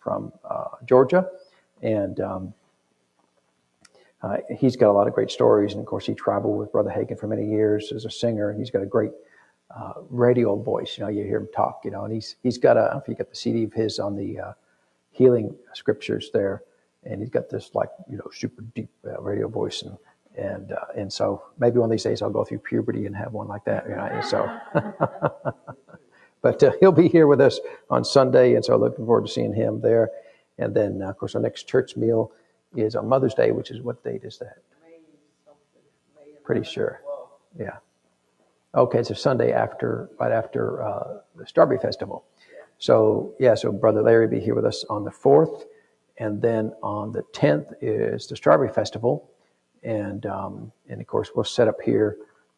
from Georgia, and he's got a lot of great stories. And of course, he traveled with Brother Hagin for many years as a singer, and he's got a great radio voice. You hear him talk. And he's got I don't know if you got the CD of his on the healing scriptures there, and he's got this super deep radio voice, and so maybe one of these days I'll go through puberty and have one like that. So, but he'll be here with us on Sunday, and so looking forward to seeing him there. And then of course our next church meal is on Mother's Day, which is what date is that? Pretty sure. Yeah. Okay, it's a Sunday right after the Strawberry Festival. So Brother Larry will be here with us on the 4th, and then on the 10th is the Strawberry Festival, and of course we'll set up here.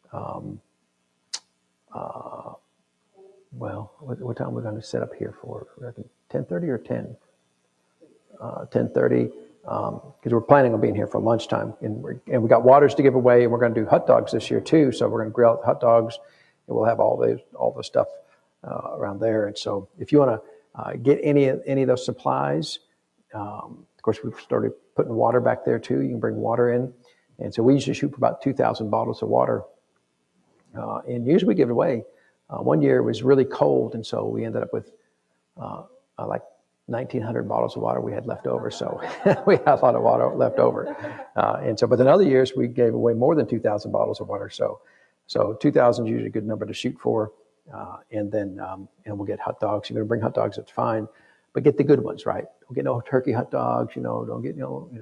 What time are we going to set up here for? 10:30 or 10? 10:30. Because we're planning on being here for lunchtime, and we got waters to give away, and we're going to do hot dogs this year too. So we're going to grill hot dogs, and we'll have all the stuff around there. And so if you want to get any of those supplies, of course we've started putting water back there too. You can bring water in, and so we usually shoot for about 2,000 bottles of water, and usually we give it away. One year it was really cold, and so we ended up with like 1,900 bottles of water we had left over. So we had a lot of water left over. But in other years, we gave away more than 2,000 bottles of water. So 2,000 is usually a good number to shoot for. And we'll get hot dogs. You're going to bring hot dogs, that's fine. But get the good ones, right? Don't get no turkey hot dogs, don't get,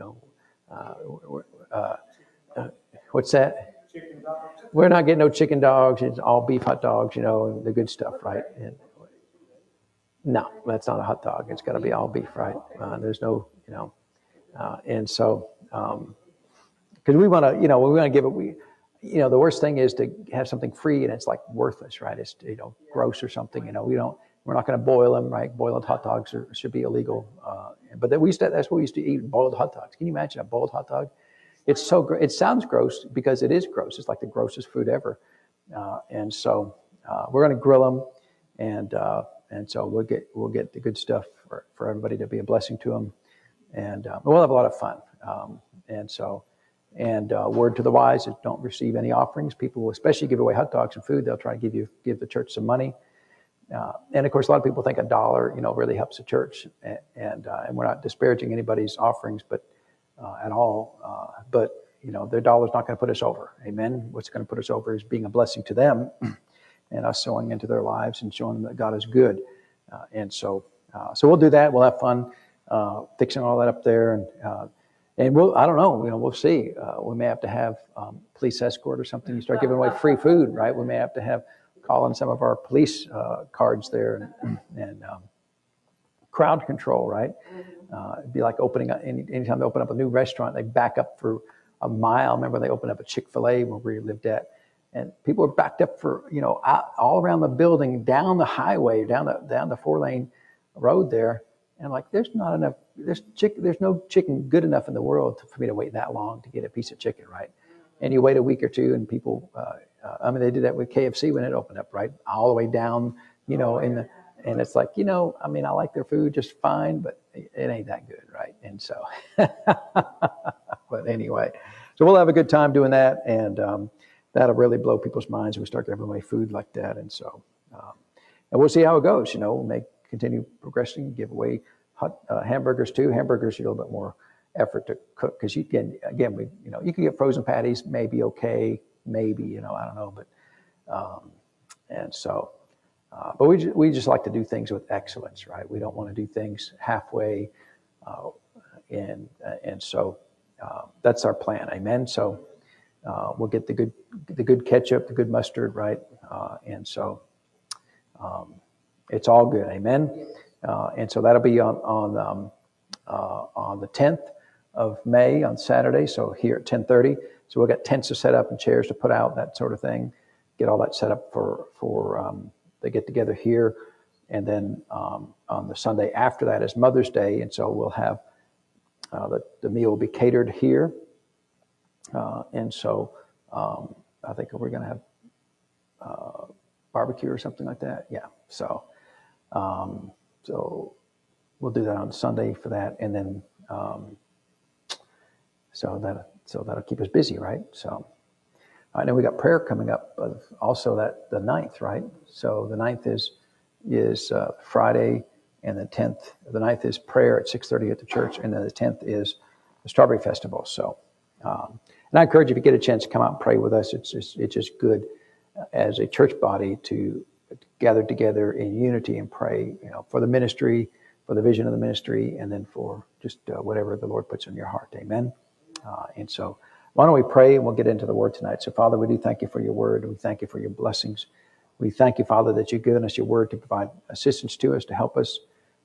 what's that? Chicken dogs. We're not getting no chicken dogs. It's all beef hot dogs, and the good stuff, right? And no, that's not a hot dog. It's got to be all beef, right? There's no, and so, because we want to give it, the worst thing is to have something free and it's like worthless, right? It's, gross or something, we're not going to boil them, right? Boiled hot dogs should be illegal. But that's what we used to eat, boiled hot dogs. Can you imagine a boiled hot dog? It sounds gross because it is gross. It's like the grossest food ever. And so we're going to grill them, and so we'll get the good stuff for everybody to be a blessing to them, and we'll have a lot of fun. Word to the wise is don't receive any offerings. People will especially give away hot dogs and food. They'll try to give the church some money, and of course a lot of people think $1 really helps the church, and we're not disparaging anybody's offerings, but at all. But their dollar's not going to put us over. Amen. What's going to put us over is being a blessing to them. And us sowing into their lives and showing them that God is good. So we'll do that. We'll have fun fixing all that up there. And I don't know, we'll see. We may have to have police escort or something. You start giving away free food, right? We may have to call on some of our police cards there and crowd control, right? It'd be like anytime they open up a new restaurant, they back up for a mile. Remember they opened up a Chick-fil-A where we lived at. And people are backed up for, all around the building, down the highway, down the 4-lane road there. And there's not enough, there's no chicken good enough in the world for me to wait that long to get a piece of chicken, right? And you wait a week or two and people, they did that with KFC when it opened up, right? All the way down, and it's like, I like their food just fine, but it ain't that good, right? And so, but anyway, so we'll have a good time doing that. And, that'll really blow people's minds when we start giving away food like that. And so, and we'll see how it goes. We may continue progressing, give away hot hamburgers too. Hamburgers are a little bit more effort to cook because you can get frozen patties, maybe okay, maybe, I don't know, but but we just like to do things with excellence, right? We don't want to do things halfway, and so that's our plan. Amen. So. We'll get the good ketchup, the good mustard, right? And so it's all good, amen. And so that'll be on the 10th of May on Saturday. So here at 10:30. So we'll get tents to set up and chairs to put out, that sort of thing. Get all that set up for the get together here, and then on the Sunday after that is Mother's Day, and so we'll have the meal will be catered here. And so I think we're going to have barbecue or something like that. Yeah. So we'll do that on Sunday for that, and then so that'll keep us busy, right? So I know we got prayer coming up, also that the 9th, right? So the 9th is Friday, and the 10th, the 9th is prayer at 6:30 at the church, and then the 10th is the Strawberry Festival. So, and I encourage you, if you get a chance to come out and pray with us, it's just good as a church body to gather together in unity and pray, for the ministry, for the vision of the ministry, and then for just whatever the Lord puts in your heart. Amen. And so why don't we pray, and we'll get into the word tonight. So Father, we do thank you for your word. We thank you for your blessings. We thank you, Father, that you've given us your word to provide assistance to us, to help us,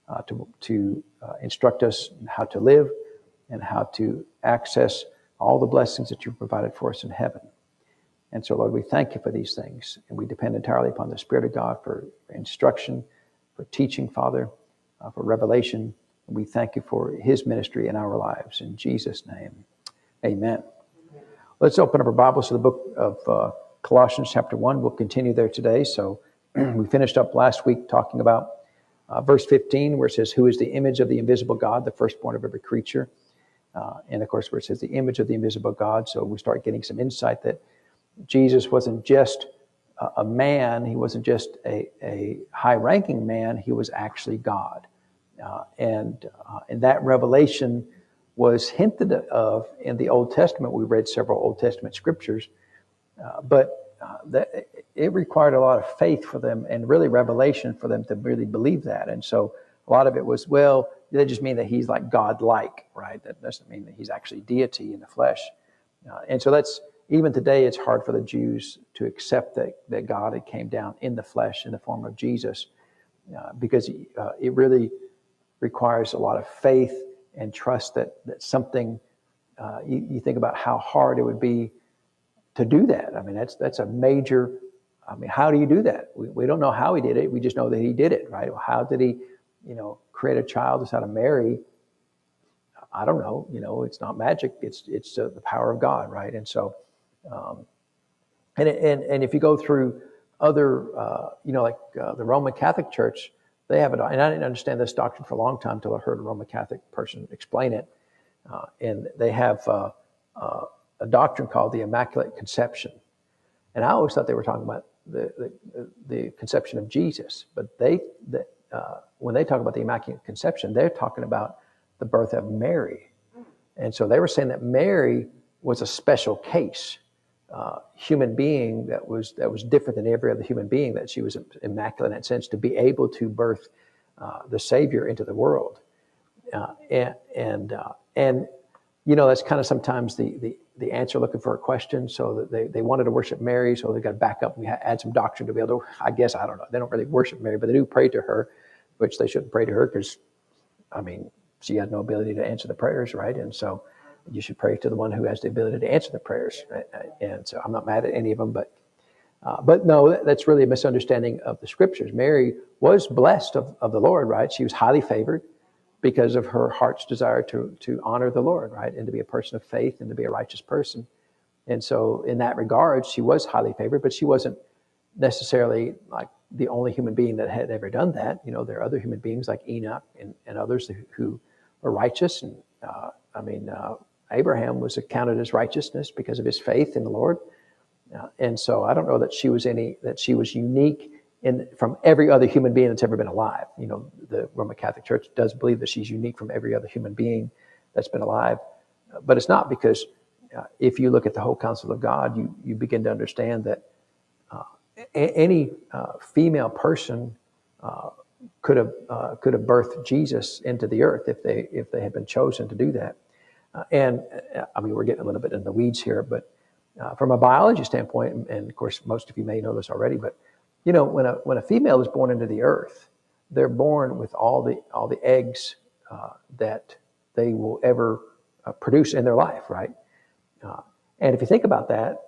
to instruct us in how to live and how to access all the blessings that you've provided for us in heaven. And so, Lord, we thank you for these things. And we depend entirely upon the Spirit of God for instruction, for teaching, Father, for revelation. And we thank you for his ministry in our lives. In Jesus' name, amen. Let's open up our Bibles to the book of Colossians chapter 1. We'll continue there today. So we finished up last week talking about verse 15, where it says, who is the image of the invisible God, the firstborn of every creature. And of course, where it says the image of the invisible God. So we start getting some insight that Jesus wasn't just a man. He wasn't just a high-ranking man. He was actually God. And that revelation was hinted of in the Old Testament. We read several Old Testament scriptures, but it required a lot of faith for them and really revelation for them to really believe that. And so a lot of it was, well, they just mean that he's like God-like, right? That doesn't mean that he's actually deity in the flesh. And so that's, even today, it's hard for the Jews to accept that God had came down in the flesh in the form of Jesus, because it really requires a lot of faith and trust that something, you think about how hard it would be to do that. I mean, that's a major, how do you do that? We don't know how he did it. We just know that he did it, right? How did he, create a child that's how to marry? I don't know. It's not magic. It's the power of God, right? And so, and if you go through other, the Roman Catholic Church, they have it. And I didn't understand this doctrine for a long time until I heard a Roman Catholic person explain it. And they have a doctrine called the Immaculate Conception. And I always thought they were talking about the conception of Jesus. But when they talk about the Immaculate Conception, they're talking about the birth of Mary. And so they were saying that Mary was a special case, human being that was different than every other human being, that she was immaculate in that sense to be able to birth the Savior into the world. That's kind of sometimes the answer looking for a question. So that they wanted to worship Mary, so they got to back up and add some doctrine to be able to, I guess, I don't know. They don't really worship Mary, but they do pray to her, which they shouldn't pray to her because, she had no ability to answer the prayers, right? And so you should pray to the one who has the ability to answer the prayers. And so I'm not mad at any of them, but no, that's really a misunderstanding of the scriptures. Mary was blessed of the Lord, right? She was highly favored because of her heart's desire to honor the Lord, right? And to be a person of faith and to be a righteous person. And so in that regard, she was highly favored, but she wasn't necessarily like the only human being that had ever done that. There are other human beings like Enoch and others who are righteous. And Abraham was accounted as righteousness because of his faith in the Lord. And so I don't know that she was unique from every other human being that's ever been alive. The Roman Catholic Church does believe that she's unique from every other human being that's been alive. But it's not, because if you look at the whole counsel of God, you begin to understand that any female person could have birthed Jesus into the earth if they had been chosen to do that. We're getting a little bit in the weeds here, but from a biology standpoint, and of course most of you may know this already, but when a female is born into the earth, they're born with all the eggs that they will ever produce in their life, right? And if you think about that,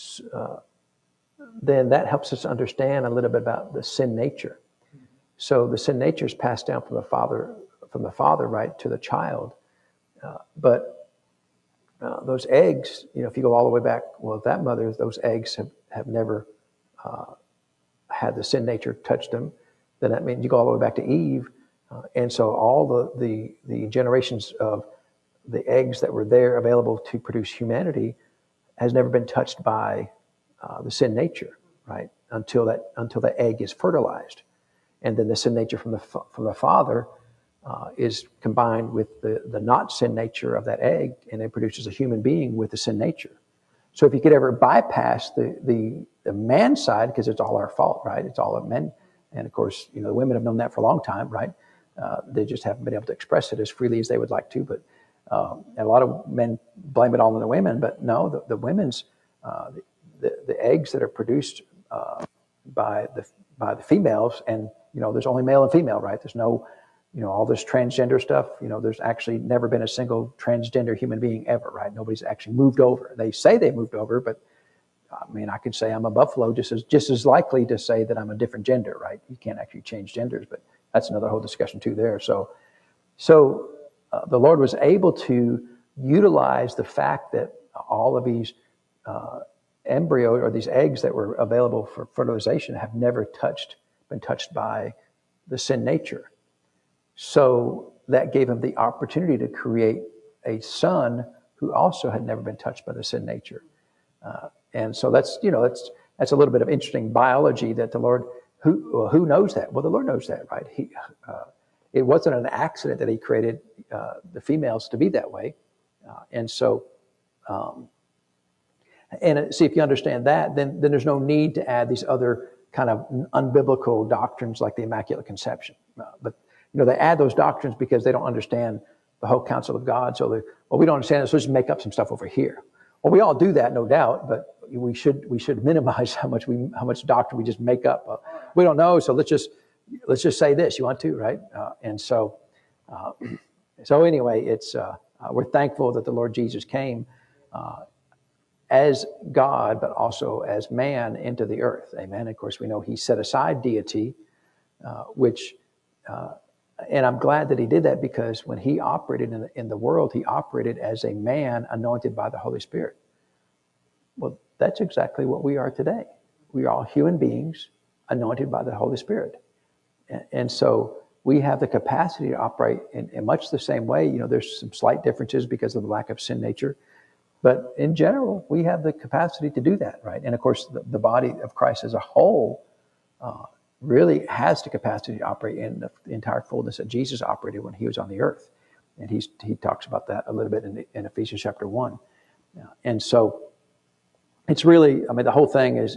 then that helps us understand a little bit about the sin nature. So the sin nature is passed down from the father, right, to the child. But those eggs, if you go all the way back, well, that mother, those eggs have never had the sin nature touch them. Then that means you go all the way back to Eve. And so all the generations of the eggs that were there available to produce humanity has never been touched by the sin nature, right? Until the egg is fertilized, and then the sin nature from the father is combined with the not sin nature of that egg, and it produces a human being with the sin nature. So if you could ever bypass the man side, because it's all our fault, right? It's all of men, and of course, the women have known that for a long time, right? They just haven't been able to express it as freely as they would like to. But and a lot of men blame it all on the women, but no, the women's the eggs that are produced by the females, and there's only male and female, right? There's no all this transgender stuff. There's actually never been a single transgender human being ever, right? Nobody's actually moved over. They say they moved over, but I mean, I could say I'm a buffalo just as likely to say that I'm a different gender, right? You can't actually change genders, but that's another whole discussion too there. So the Lord was able to utilize the fact that all of these embryos or these eggs that were available for fertilization have never been touched by the sin nature. So that gave him the opportunity to create a son who also had never been touched by the sin nature. And so that's a little bit of interesting biology that the Lord, who knows that? Well, the Lord knows that, right? It wasn't an accident that he created the females to be that way. And so, see, if you understand that, then there's no need to add these other kind of unbiblical doctrines like the Immaculate Conception. But they add those doctrines because they don't understand the whole counsel of God. So we don't understand this, so let's just make up some stuff over here. Well, we all do that, no doubt, but we should minimize how much doctrine we just make up. We don't know, so let's just say this. You want to, right? And so anyway, it's we're thankful that the Lord Jesus came as God, but also as man into the earth. Amen. Of course, we know he set aside deity, and I'm glad that he did that, because when he operated in the world, he operated as a man anointed by the Holy Spirit. Well, that's exactly what we are today. We are all human beings anointed by the Holy Spirit. And so we have the capacity to operate in much the same way. There's some slight differences because of the lack of sin nature. But in general, we have the capacity to do that, right? And of course, the body of Christ as a whole really has the capacity to operate in the entire fullness that Jesus operated when he was on the earth. And he talks about that a little bit in Ephesians chapter 1. And so it's really, the whole thing is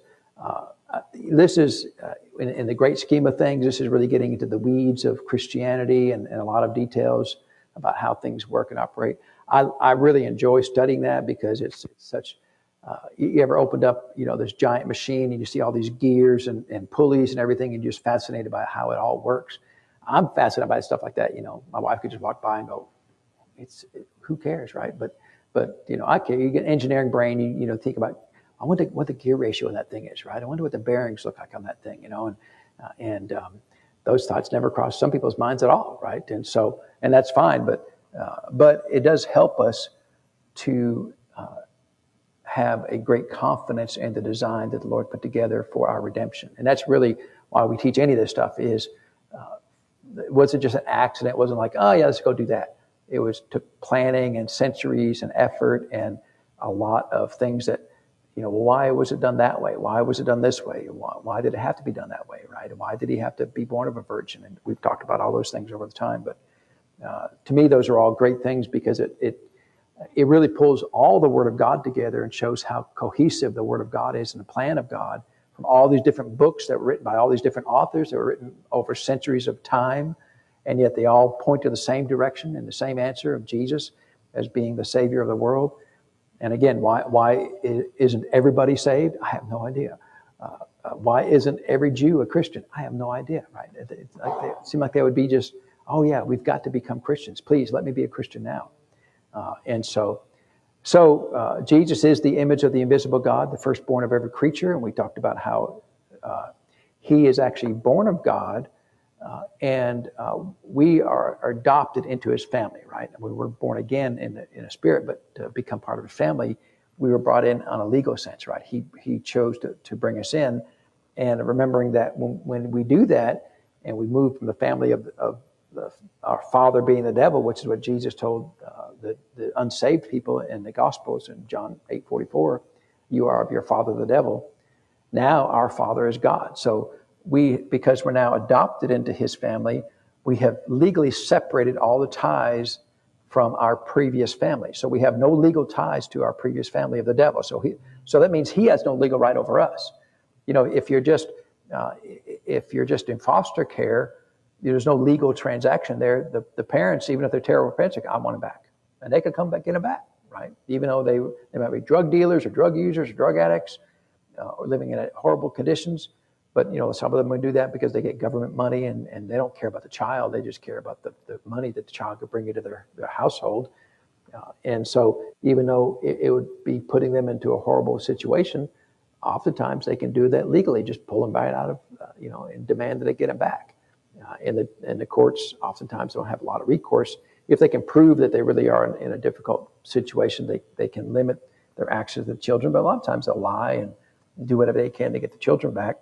this is, in the great scheme of things, this is really getting into the weeds of Christianity and a lot of details about how things work and operate. I really enjoy studying that because it's such, you ever opened up, this giant machine and you see all these gears and pulleys and everything, and you're just fascinated by how it all works. I'm fascinated by stuff like that. My wife could just walk by and go, who cares, right? But I care. You get engineering brain, you think about, I wonder what the gear ratio in that thing is, right? I wonder what the bearings look like on that thing, and those thoughts never cross some people's minds at all, right? And that's fine, but it does help us to have a great confidence in the design that the Lord put together for our redemption. And that's really why we teach any of this stuff is, it wasn't just an accident. It wasn't like, oh yeah, let's go do that. It took planning and centuries and effort and a lot of things that, why was it done that way? Why was it done this way? Why did it have to be done that way, right? And why did he have to be born of a virgin? And we've talked about all those things over the time. But to me, those are all great things because it really pulls all the Word of God together and shows how cohesive the Word of God is and the plan of God from all these different books that were written by all these different authors that were written over centuries of time, and yet they all point to the same direction and the same answer of Jesus as being the Savior of the world. And again, why isn't everybody saved? I have no idea. Why isn't every Jew a Christian? I have no idea, right? It seems like they would be just, oh yeah, we've got to become Christians. Please let me be a Christian now. And so Jesus is the image of the invisible God, the firstborn of every creature. And we talked about how he is actually born of God, and we are adopted into his family, right? We were born again in a spirit, but to become part of his family, we were brought in on a legal sense, right? He chose to bring us in, and remembering that when we do that, and we moved from the family of our father being the devil, which is what Jesus told the unsaved people in the Gospels in John 8:44, you are of your father the devil. Now our father is God. So because we're now adopted into his family, we have legally separated all the ties from our previous family. So we have no legal ties to our previous family of the devil. So that means he has no legal right over us. If you're just in foster care, there's no legal transaction there. The parents, even if they're terrible parents, I want him back, and they could come back, get him back, right? Even though they might be drug dealers or drug users or drug addicts, or living in horrible conditions. But, some of them would do that because they get government money and they don't care about the child. They just care about the money that the child could bring into their household. And so even though it would be putting them into a horrible situation, oftentimes they can do that legally, just pull them right out of, and demand that they get them back. And the courts oftentimes don't have a lot of recourse. If they can prove that they really are in a difficult situation, they can limit their access to the children. But a lot of times they'll lie and do whatever they can to get the children back.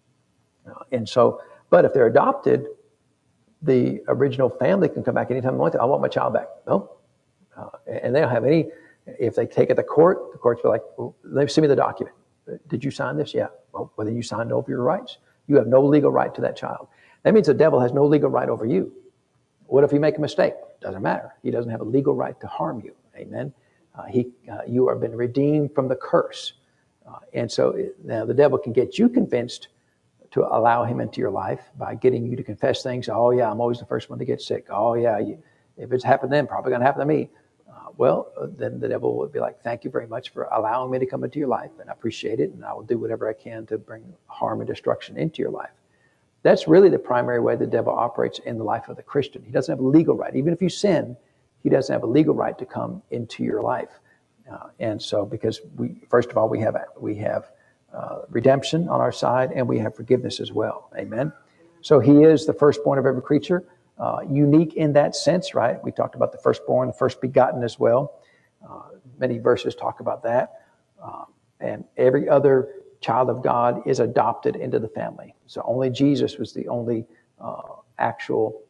But if they're adopted, the original family can come back anytime they want to. I want my child back. No. And they don't have any, if they take it to court, the courts will be like, well, send me the document. Did you sign this? Yeah. Well, then you signed over your rights. You have no legal right to that child. That means the devil has no legal right over you. What if you make a mistake? Doesn't matter. He doesn't have a legal right to harm you. Amen. You have been redeemed from the curse. And so now the devil can get you convinced to allow him into your life by getting you to confess things. Oh, yeah, I'm always the first one to get sick. Oh, yeah, if it's happened to them, probably going to happen to me. Then the devil would be like, thank you very much for allowing me to come into your life, and I appreciate it, and I will do whatever I can to bring harm and destruction into your life. That's really the primary way the devil operates in the life of the Christian. He doesn't have a legal right. Even if you sin, he doesn't have a legal right to come into your life. And so because first of all, we have redemption on our side, and we have forgiveness as well. Amen. So he is the firstborn of every creature, unique in that sense, right? We talked about the firstborn, the first begotten as well. Many verses talk about that. And every other child of God is adopted into the family. So only Jesus was the only actual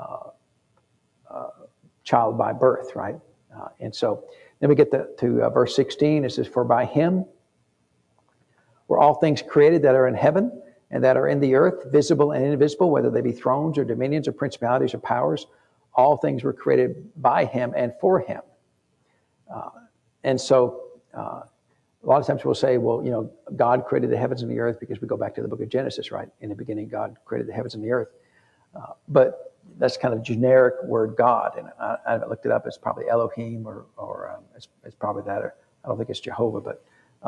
child by birth, right? And so then we get to verse 16. It says, for by him were all things created that are in heaven and that are in the earth, visible and invisible, whether they be thrones or dominions or principalities or powers. All things were created by him and for him. And so a lot of times we'll say, well, God created the heavens and the earth because we go back to the book of Genesis, right? In the beginning, God created the heavens and the earth. But that's kind of generic word God. And I haven't looked it up. It's probably Elohim or it's probably that. Or I don't think it's Jehovah, but...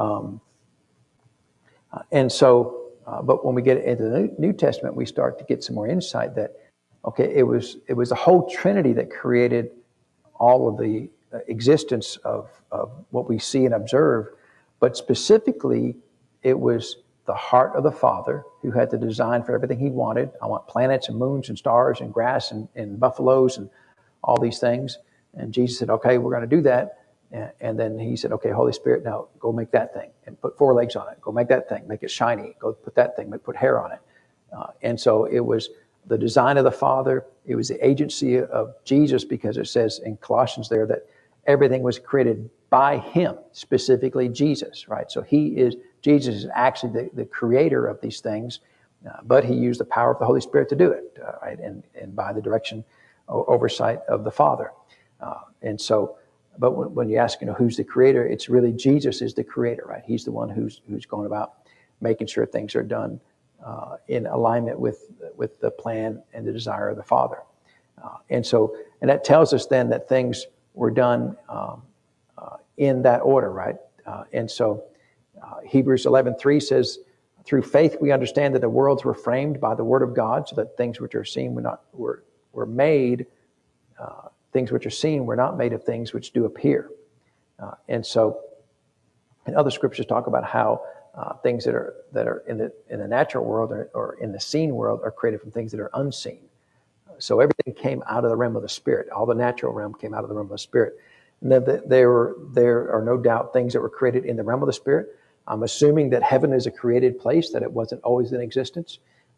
but when we get into the New Testament, we start to get some more insight that, okay, it was the whole Trinity that created all of the existence of what we see and observe, but specifically, it was the heart of the Father who had the design for everything he wanted. I want planets and moons and stars and grass and buffaloes and all these things. And Jesus said, okay, we're going to do that. And then he said, okay, Holy Spirit, now go make that thing and put 4 legs on it. Go make that thing, make it shiny. Go put that thing, put hair on it. And so it was the design of the Father. It was the agency of Jesus, because it says in Colossians there that everything was created by him, specifically Jesus, right? So Jesus is actually the creator of these things, but he used the power of the Holy Spirit to do it, right? And by the direction, oversight of the Father. But when you ask, who's the creator, it's really Jesus is the creator, right? He's the one who's going about making sure things are done in alignment with the plan and the desire of the Father. And that tells us then that things were done in that order, right? Hebrews 11:3 says, through faith we understand that the worlds were framed by the word of God, so that things which are seen were made. Things which are seen were not made of things which do appear. And other scriptures talk about how things that are in the natural world or in the seen world are created from things that are unseen. So everything came out of the realm of the Spirit. All the natural realm came out of the realm of the Spirit. And there are no doubt things that were created in the realm of the Spirit. I'm assuming that heaven is a created place, that it wasn't always in existence.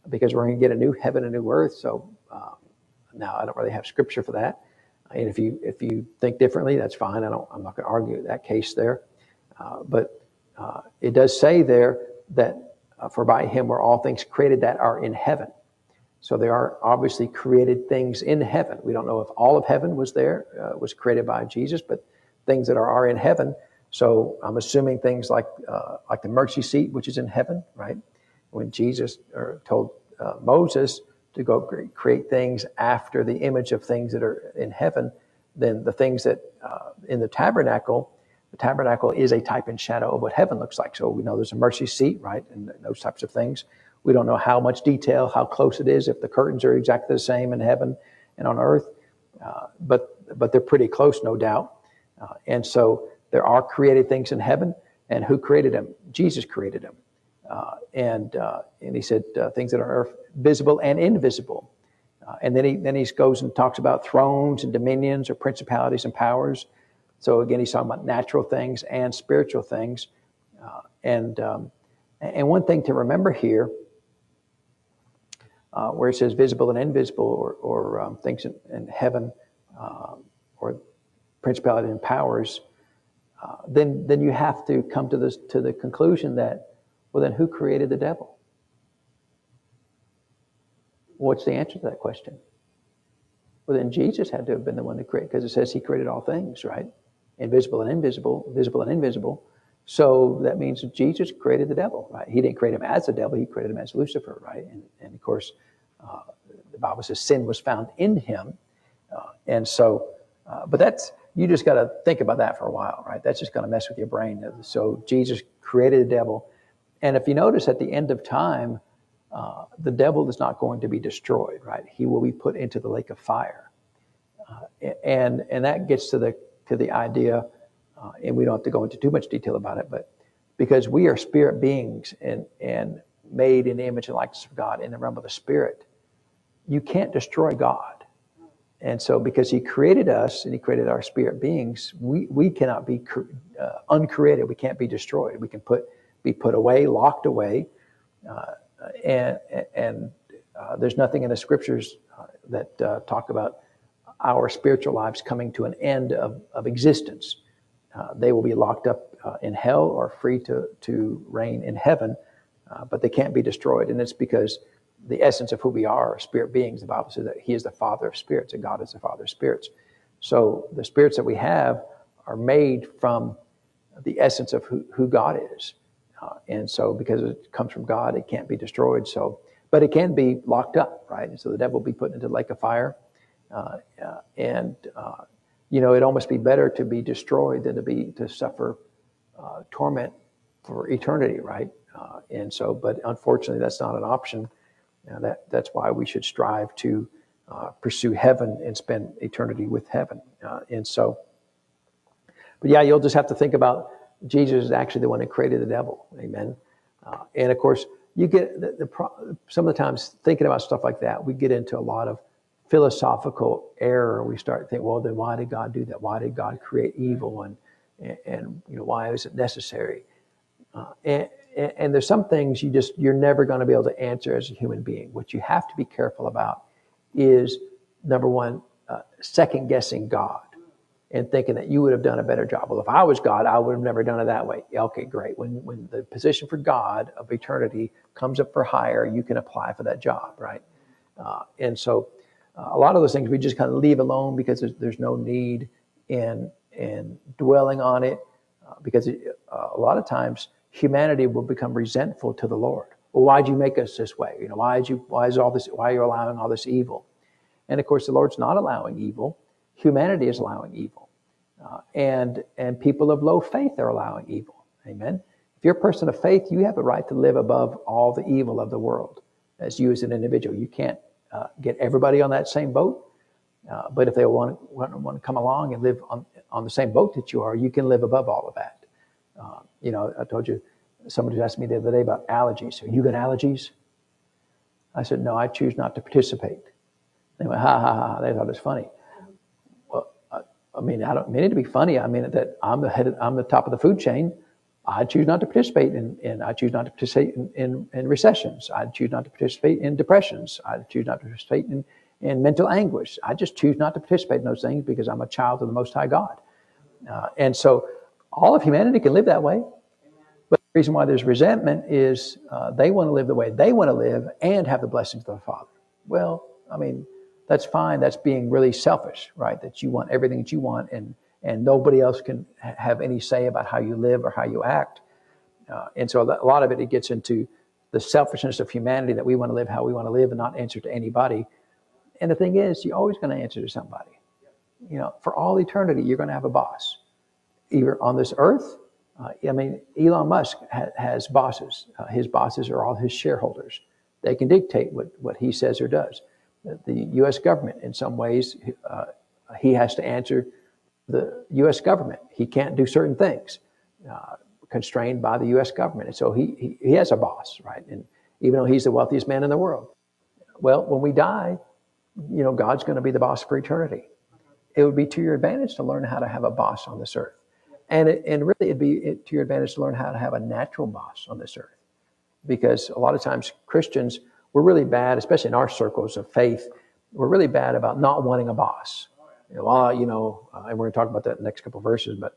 because we're going to get a new heaven and new earth. So now I don't really have scripture for that. And if you think differently, that's fine. I'm not going to argue that case there. But it does say there that for by him were all things created that are in heaven. So there are obviously created things in heaven. We don't know if all of heaven was there, was created by Jesus, but things that are in heaven. So I'm assuming things like the mercy seat, which is in heaven, right? When Jesus told Moses to go create things after the image of things that are in heaven, then the things that in the tabernacle is a type and shadow of what heaven looks like. So we know there's a mercy seat, right, and those types of things. We don't know how much detail, how close it is, if the curtains are exactly the same in heaven and on earth, but they're pretty close, no doubt. And so there are created things in heaven, and who created them? Jesus created them. And he said things that are on earth, visible and invisible. And then he goes and talks about thrones and dominions or principalities and powers. So again, he's talking about natural things and spiritual things. And one thing to remember here, where it says visible and invisible, or things in heaven, or principality and powers, then you have to come to the conclusion that, well, then who created the devil? What's the answer to that question? Well, then Jesus had to have been the one to create, because it says he created all things, right? Invisible and invisible, visible and invisible. So that means that Jesus created the devil, right? He didn't create him as the devil, he created him as Lucifer, right? And of course, the Bible says sin was found in him. But that's, you just got to think about that for a while, right? That's just going to mess with your brain. So Jesus created the devil. And if you notice at the end of time, the devil is not going to be destroyed, right? He will be put into the lake of fire. And that gets to the idea, and we don't have to go into too much detail about it, but because we are spirit beings and made in the image and likeness of God in the realm of the spirit, you can't destroy God. And so because he created us and he created our spirit beings, we cannot be uncreated. We can't be destroyed. We can be put away, locked away. And there's nothing in the scriptures that talk about our spiritual lives coming to an end of existence. They will be locked up in hell or free to reign in heaven, but they can't be destroyed. And it's because the essence of who we are spirit beings. The Bible says that he is the father of spirits, and God is the father of spirits. So the spirits that we have are made from the essence of who God is. And so because it comes from God, it can't be destroyed. So, but it can be locked up, right? And so the devil will be put into the lake of fire. It'd almost be better to be destroyed than to suffer torment for eternity, right? But unfortunately, that's not an option. That's why we should strive to pursue heaven and spend eternity with heaven. But yeah, you'll just have to think about Jesus is actually the one that created the devil. Amen. And of course, you get some of the times thinking about stuff like that, we get into a lot of philosophical error. We start to think, well, then why did God do that? Why did God create evil? And why is it necessary? And there's some things you're never going to be able to answer as a human being. What you have to be careful about is, number one, second guessing God and thinking that you would have done a better job. Well, if I was God, I would have never done it that way. Okay, great. When the position for God of eternity comes up for hire, you can apply for that job, right? A lot of those things we just kind of leave alone because there's no need in dwelling on it, because a lot of times humanity will become resentful to the Lord. Well, why'd you make us this way? Why are you allowing all this evil? And of course, the Lord's not allowing evil. Humanity is allowing evil. And people of low faith are allowing evil. Amen. If you're a person of faith, you have a right to live above all the evil of the world as you as an individual. You can't get everybody on that same boat. But if they want to come along and live on the same boat that you are, you can live above all of that. I told you, somebody asked me the other day about allergies. So you got allergies? I said, no, I choose not to participate. They went, ha, ha, ha. They thought it was funny. Well, I don't mean it to be funny. I mean that I'm the top of the food chain. I choose not to participate I choose not to participate in recessions. I choose not to participate in depressions. I choose not to participate in mental anguish. I just choose not to participate in those things because I'm a child of the Most High God. And so all of humanity can live that way. But the reason why there's resentment is they want to live the way they want to live and have the blessings of the Father. Well, I mean, that's fine. That's being really selfish, right? That you want everything that you want and nobody else can have any say about how you live or how you act. And so a lot of it gets into the selfishness of humanity, that we want to live how we want to live and not answer to anybody. And the thing is, you're always going to answer to somebody. You know, for all eternity, you're going to have a boss. Either on this earth, I mean, Elon Musk has bosses. His bosses are all his shareholders. They can dictate what he says or does. The U.S. government, in some ways, he has to answer the U.S. government. He can't do certain things, constrained by the U.S. government. And so he has a boss, right? And even though he's the wealthiest man in the world, well, when we die, you know, God's going to be the boss for eternity. It would be to your advantage to learn how to have a boss on this earth. And really it'd be to your advantage to learn how to have a natural boss on this earth. Because a lot of times Christians, we're really bad, especially in our circles of faith, we're really bad about not wanting a boss. And we're going to talk about that in the next couple of verses, but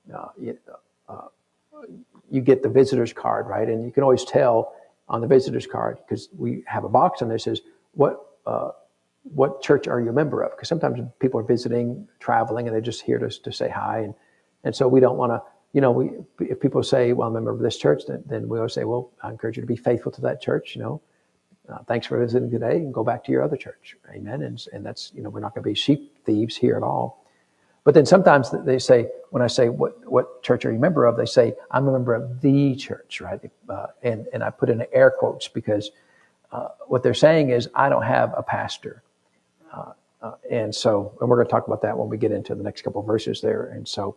you get the visitor's card, right? And you can always tell on the visitor's card, because we have a box on there that says, what church are you a member of? Because sometimes people are visiting, traveling, and they're just here to say hi. And so we don't want to, if people say, well, I'm a member of this church, then we always say, well, I encourage you to be faithful to that church, thanks for visiting today and go back to your other church. Amen. And that's, we're not going to be sheep thieves here at all. But then sometimes they say, when I say, what church are you a member of? They say, I'm a member of the church, right? And I put in air quotes because what they're saying is, I don't have a pastor. And we're going to talk about that when we get into the next couple of verses there. And so,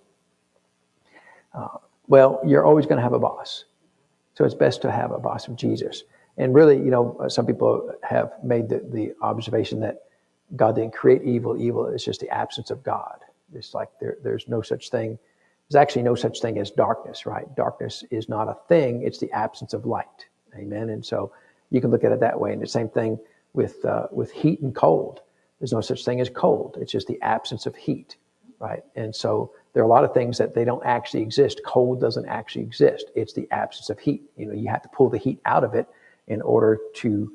you're always going to have a boss. So it's best to have a boss of Jesus. And really, some people have made the observation that God didn't create evil. Evil is just the absence of God. It's like there's no such thing. There's actually no such thing as darkness, right? Darkness is not a thing. It's the absence of light. Amen. And so you can look at it that way. And the same thing with heat and cold. There's no such thing as cold. It's just the absence of heat, right? And so there are a lot of things that they don't actually exist. Cold doesn't actually exist. It's the absence of heat. You have to pull the heat out of it in order to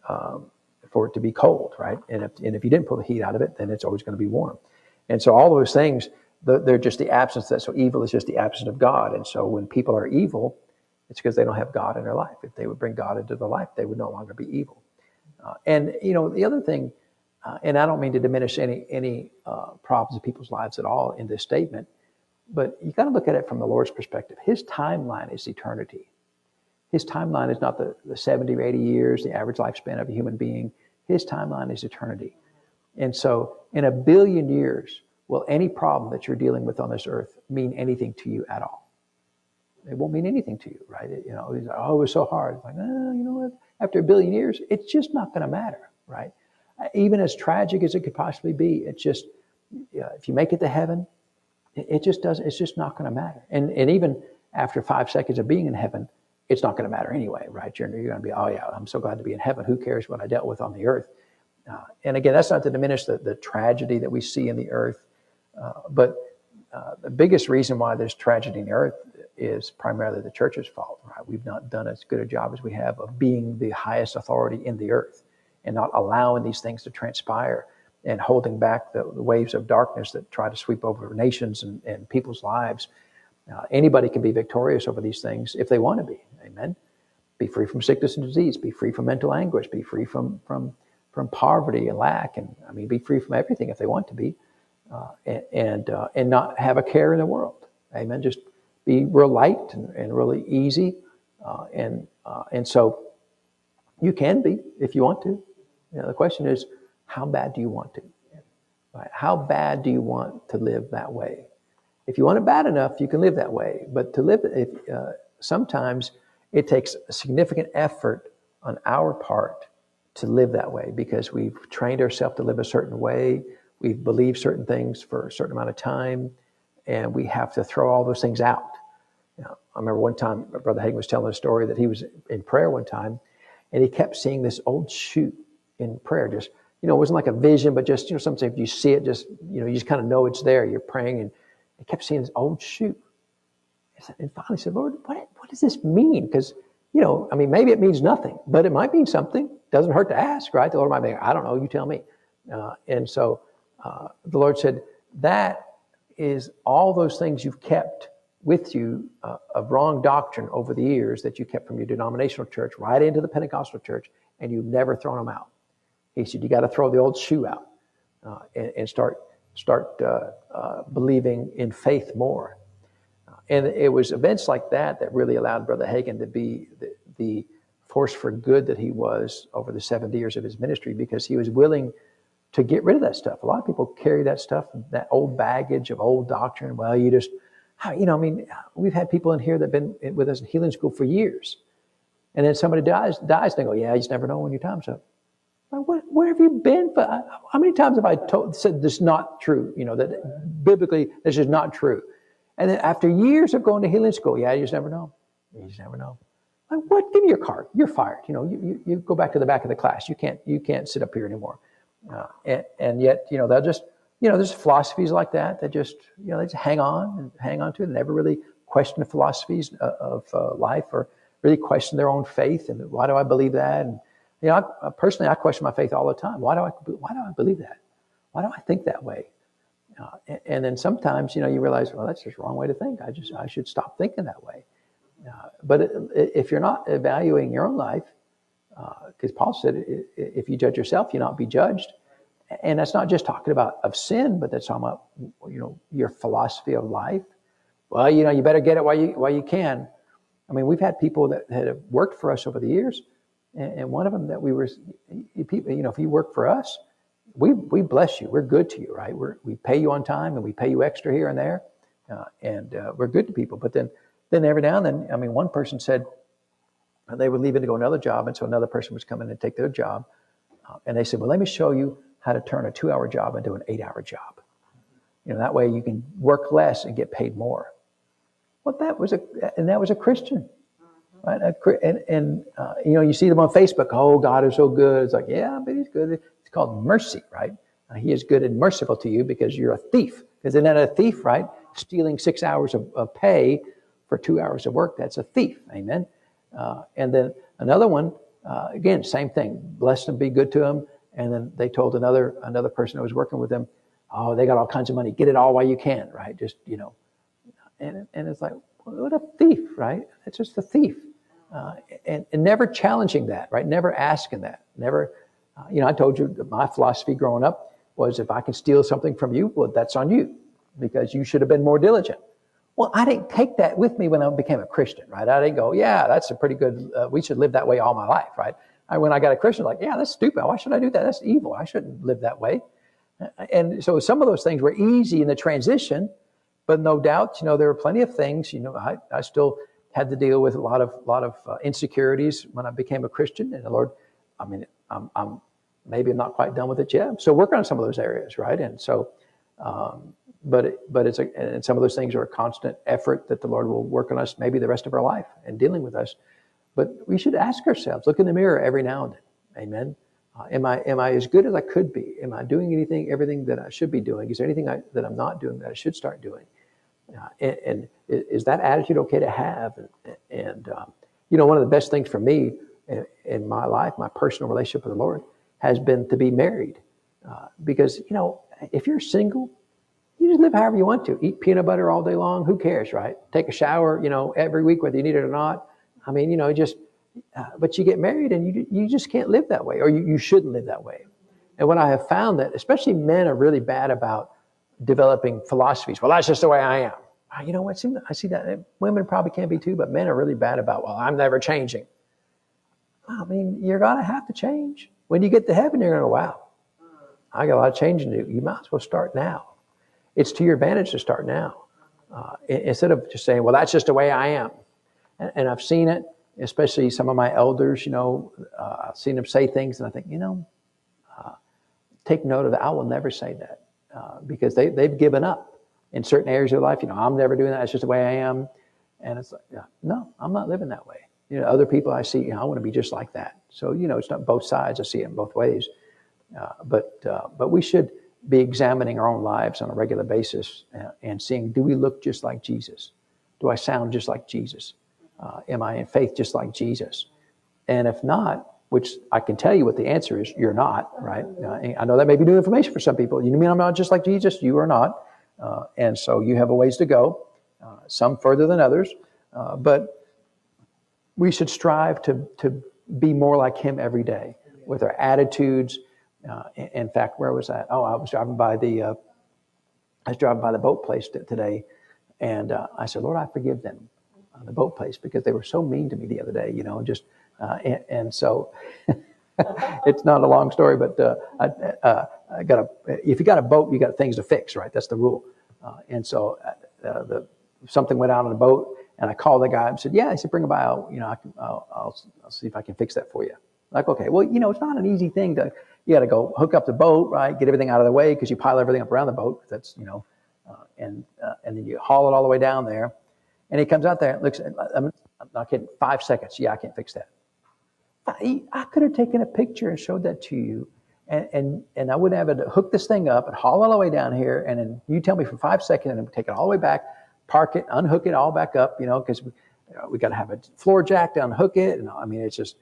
for it to be cold, right? And if you didn't pull the heat out of it, then it's always going to be warm. And so all those things, they're just the absence. So evil is just the absence of God. And so when people are evil, it's because they don't have God in their life. If they would bring God into their life, they would no longer be evil. And the other thing, and I don't mean to diminish any problems in people's lives at all in this statement, but you got to look at it from the Lord's perspective. His timeline is eternity. His timeline is not the 70 or 80 years, the average lifespan of a human being. His timeline is eternity. And so in 1 billion years, will any problem that you're dealing with on this earth mean anything to you at all? It won't mean anything to you, right? He's like, it was so hard. It's like, you know what? After 1 billion years, it's just not going to matter, right? Even as tragic as it could possibly be, it's just, if you make it to heaven, it just doesn't, it's just not going to matter. And even after 5 seconds of being in heaven, it's not going to matter anyway, right? You're going to be, oh yeah, I'm so glad to be in heaven. Who cares what I dealt with on the earth? And again, that's not to diminish the tragedy that we see in the earth. But the biggest reason why there's tragedy in the earth is primarily the church's fault, right? We've not done as good a job as we have of being the highest authority in the earth and not allowing these things to transpire and holding back the waves of darkness that try to sweep over nations and people's lives. Anybody can be victorious over these things if they want to be. Amen. Be free from sickness and disease. Be free from mental anguish. Be free from poverty and lack. And be free from everything if they want to be, and not have a care in the world. Amen. Just be real light and really easy. And so you can be if you want to. The question is, how bad do you want to? Right? How bad do you want to live that way? If you want it bad enough, you can live that way. But to live, sometimes it takes a significant effort on our part to live that way because we've trained ourselves to live a certain way. We've believed certain things for a certain amount of time, and we have to throw all those things out. I remember one time Brother Hagin was telling a story that he was in prayer one time, and he kept seeing this old shoe in prayer. Just, it wasn't like a vision, but just, sometimes you see it, just, you just kind of know it's there. You're praying, and he kept seeing this old shoe. And finally said, Lord, what does this mean? Because, maybe it means nothing, but it might mean something. Doesn't hurt to ask, right? The Lord might be, I don't know, you tell me. And so the Lord said, that is all those things you've kept with you of wrong doctrine over the years that you kept from your denominational church right into the Pentecostal church, and you've never thrown them out. He said, you got to throw the old shoe out and start believing in faith more. And it was events like that that really allowed Brother Hagin to be the force for good that he was over the 70 years of his ministry, because he was willing to get rid of that stuff. A lot of people carry that stuff, that old baggage of old doctrine. Well, we've had people in here that have been with us in healing school for years. And then somebody dies, and they go, yeah, you just never know when your time's up. Where have you been? How many times have I said this is not true? That biblically this is not true. And then after years of going to healing school, yeah, you just never know. You just never know. What? Give me your card. You're fired. You go back to the back of the class. You can't sit up here anymore. And yet, they'll just, there's philosophies like that just, they just hang on to it and never really question the philosophies of life, or really question their own faith. And why do I believe that? And, personally, I question my faith all the time. Why do I believe that? Why do I think that way? And then sometimes, you realize, well, that's just the wrong way to think. I should stop thinking that way. But if you're not evaluating your own life, because Paul said, if you judge yourself, you'll not be judged. And that's not just talking about of sin, but that's talking about, your philosophy of life. Well, you better get it while you can. We've had people that have worked for us over the years, and one of them that if you work for us, we bless you. We're good to you, right? We pay you on time, and we pay you extra here and there, and we're good to people. But then every now and then, one person said they were leaving to go another job, and so another person was coming to take their job, and they said, well, let me show you how to turn a 2-hour job into an 8-hour job. That way you can work less and get paid more. Well, that was a Christian, right? You see them on Facebook. Oh, God is so good. It's like, yeah, but He's good. It's called mercy, right? He is good and merciful to you because you're a thief. Because isn't that a thief, right? Stealing 6 hours of pay for 2 hours of work, that's a thief. Amen. And then another one, again, same thing. Bless them, be good to them. And then they told another person who was working with them, oh, they got all kinds of money. Get it all while you can, right? Just, And it's like, what a thief, right? It's just a thief. And never challenging that, right? Never asking that. Never, I told you that my philosophy growing up was, if I can steal something from you, well, that's on you, because you should have been more diligent. Well, I didn't take that with me when I became a Christian, right? I didn't go, yeah, that's a pretty good, we should live that way all my life, right? When I got a Christian, like, yeah, that's stupid. Why should I do that? That's evil. I shouldn't live that way. And so some of those things were easy in the transition, but no doubt, there were plenty of things, I still had to deal with a lot of insecurities when I became a Christian. And the Lord, I'm maybe I'm not quite done with it yet. I'm still working on some of those areas, right? And so, but and some of those things are a constant effort that the Lord will work on us maybe the rest of our life and dealing with us. But we should ask ourselves, look in the mirror every now and then. Amen. Am I as good as I could be? Am I doing everything that I should be doing? Is there anything that I'm not doing that I should start doing? And is that attitude okay to have? And one of the best things for me in my life, my personal relationship with the Lord, has been to be married. Because, if you're single, you just live however you want to. Eat peanut butter all day long. Who cares, right? Take a shower, every week, whether you need it or not. But you get married and you just can't live that way, or you shouldn't live that way. And what I have found that especially men are really bad about developing philosophies. Well, that's just the way I am. You know what? I see that women probably can be too, but men are really bad about, well, I'm never changing. You're going to have to change. When you get to heaven, you're going to go, wow, I got a lot of changing to do. You might as well start now. It's to your advantage to start now. Instead of just saying, well, that's just the way I am. And I've seen it, especially some of my elders, I've seen them say things, and I think, take note of that. I will never say that because they've given up in certain areas of their life. I'm never doing that. It's just the way I am. And it's like, yeah, no, I'm not living that way. Other people I see, I want to be just like that. So, it's not both sides. I see it in both ways. But we should be examining our own lives on a regular basis and seeing, do we look just like Jesus? Do I sound just like Jesus? Am I in faith just like Jesus? And if not, which I can tell you what the answer is, you're not, right? I know that may be new information for some people. You mean I'm not just like Jesus? You are not. And so you have a ways to go, some further than others. But we should strive to be more like him every day with our attitudes. In fact, where was that? Oh, I was driving by the boat place today, and I said, Lord, I forgive them, the boat place, because they were so mean to me the other day, and so it's not a long story, but if you got a boat, you got things to fix, right? That's the rule. And so something went out on the boat, and I called the guy and said, yeah, I said, bring it by. I'll see if I can fix that for you. Like, okay, well, it's not an easy thing you got to go hook up the boat, right? Get everything out of the way because you pile everything up around the boat. That's, and then you haul it all the way down there. And he comes out there and looks, I'm not kidding, 5 seconds. Yeah, I can't fix that. I could have taken a picture and showed that to you. And I wouldn't have to hook this thing up and haul it all the way down here. And then you tell me for 5 seconds and take it all the way back, park it, unhook it all back up, because we got to have a floor jack to unhook it. And I mean, it's just,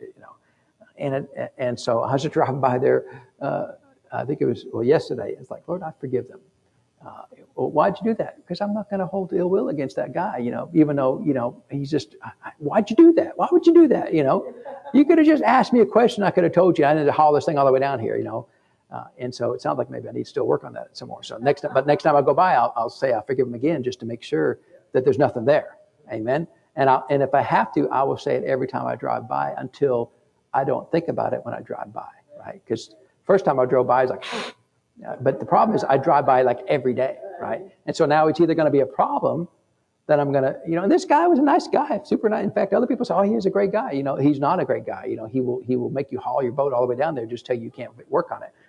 and so I was just driving by there. I think it was, yesterday. It's like, Lord, I forgive them. Well, why'd you do that? Because I'm not going to hold ill will against that guy, even though, he's just, why'd you do that? Why would you do that? You could have just asked me a question. I could have told you I need to haul this thing all the way down here, and so it sounds like maybe I need to still work on that some more. So next time I go by, I'll say I forgive him again, just to make sure that there's nothing there. Amen. And if I have to, I will say it every time I drive by until I don't think about it when I drive by, right? Because first time I drove by, it's like, but the problem is I drive by like every day, right? And so now it's either going to be a problem that I'm going to, and this guy was a nice guy, super nice. In fact, other people say, oh, he's a great guy. He's not a great guy. He will make you haul your boat all the way down there, just tell you can't work on it.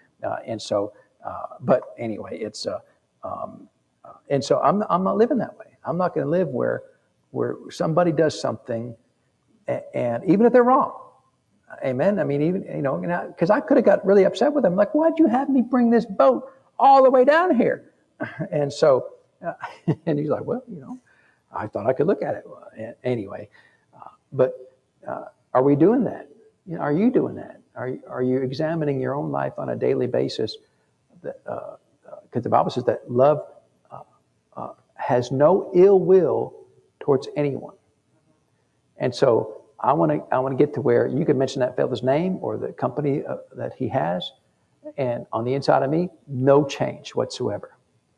But anyway, it's, and so I'm not living that way. I'm not going to live where somebody does something and even if they're wrong, amen. I mean, even, because I could have got really upset with him. Like, why'd you have me bring this boat all the way down here? And so, and he's like, well, I thought I could look at it. Anyway, but are we doing that? Are you doing that? Are you examining your own life on a daily basis? Because the Bible says that love has no ill will towards anyone. And so I want to get to where you can mention that fellow's name or the company that he has, and on the inside of me, no change whatsoever.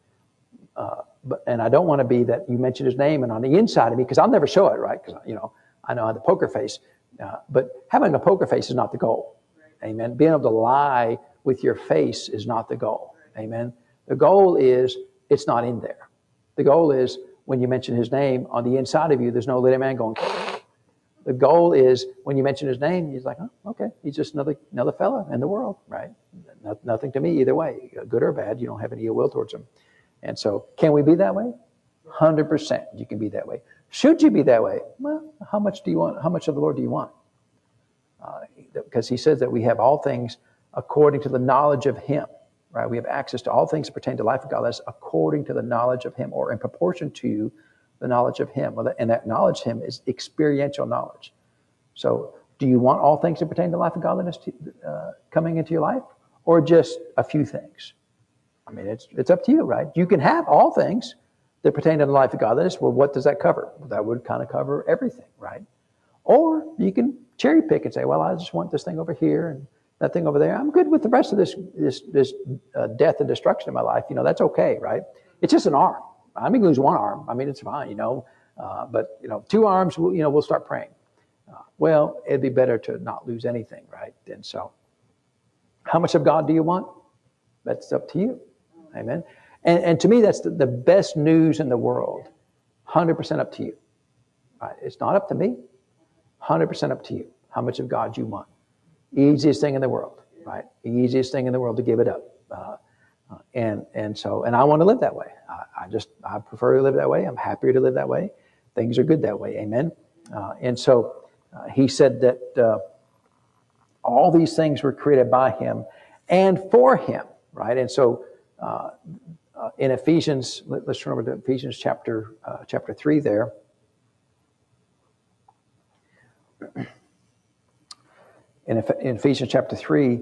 And I don't want to be that you mention his name and on the inside of me, because I'll never show it, right? Because I know how the poker face. But having a poker face is not the goal. Amen. Being able to lie with your face is not the goal. Amen. The goal is it's not in there. The goal is when you mention his name on the inside of you, there's no little man going. The goal is when you mention his name, he's like, oh, okay, he's just another fella in the world, right? Nothing to me either way, good or bad. You don't have any ill will towards him. And so can we be that way? 100% you can be that way. Should you be that way? Well, how much do you want? How much of the Lord do you want? Because he says that we have all things according to the knowledge of him, right? We have access to all things that pertain to life of God. That's according to the knowledge of him, or in proportion to the knowledge of him. And that knowledge of him is experiential knowledge. So do you want all things that pertain to life and godliness coming into your life, or just a few things? I mean, it's up to you, right? You can have all things that pertain to the life of godliness. Well, what does that cover? That would kind of cover everything, right? Or you can cherry pick and say, well, I just want this thing over here and that thing over there. I'm good with the rest of this death and destruction in my life. That's okay, right? It's just an arm. I mean, lose one arm. I mean, it's fine, but 2 arms, we'll start praying. Well, it'd be better to not lose anything, right? And so how much of God do you want? That's up to you. Amen. And to me, that's the best news in the world. 100% up to you. Right? It's not up to me. 100% up to you. How much of God you want. Easiest thing in the world, right? Easiest thing in the world to give it up. And I want to live that way. I prefer to live that way. I'm happier to live that way. things are good that way. Amen. And so he said that all these things were created by him and for him, right? And so in Ephesians, let's turn over to Ephesians chapter 3 there. In Ephesians chapter 3,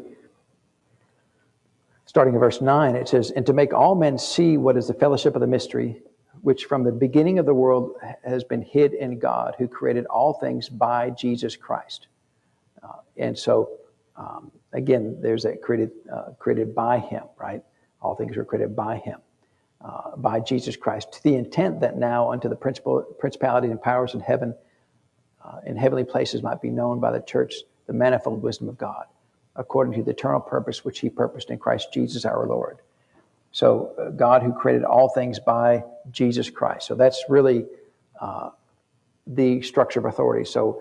starting in verse 9, it says, "And to make all men see what is the fellowship of the mystery, which from the beginning of the world has been hid in God, who created all things by Jesus Christ." And so, again, there's that created by him, right? All things were created by him, by Jesus Christ, to the intent that now unto the principalities and powers in heaven, in heavenly places might be known by the church the manifold wisdom of God, according to the eternal purpose which he purposed in Christ Jesus our Lord. So God who created all things by Jesus Christ. So that's really the structure of authority. So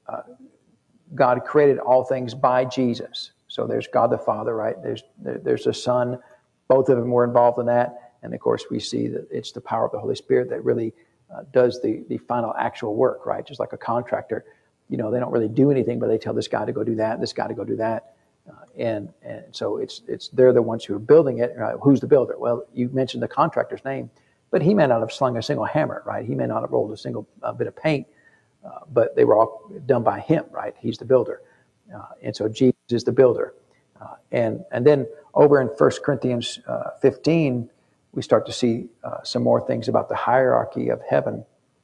God created all things by Jesus. So there's God the Father, right? There's the Son. Both of them were involved in that. And of course, we see that it's the power of the Holy Spirit that really does the final actual work, right? Just like a contractor, they don't really do anything, but they tell this guy to go do that, this guy to go do that. And so they're the ones who are building it. Right? Who's the builder? Well, you mentioned the contractor's name, but he may not have slung a single hammer, right? He may not have rolled a single bit of paint, but they were all done by him, right? He's the builder. And so Jesus is the builder. And then over in 1 Corinthians 15, we start to see some more things about the hierarchy of heaven.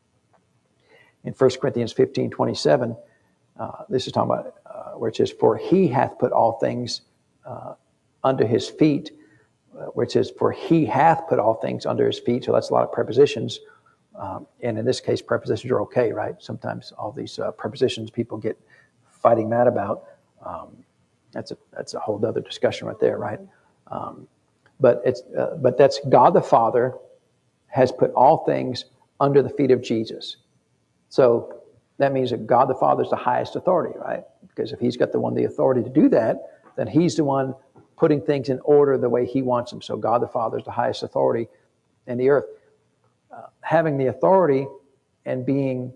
In 1 Corinthians 15:27, this is talking about where it says, "For he hath put all things under his feet," where it says, "For he hath put all things under his feet." So that's a lot of prepositions. And in this case, prepositions are okay, right? Sometimes all these prepositions people get fighting mad about. That's a whole other discussion right there, right? But that's God the Father has put all things under the feet of Jesus. So that means that God the Father is the highest authority, right? Because if he's got the authority to do that, then he's the one putting things in order the way he wants them. So God the Father is the highest authority in the earth. Having the authority and being,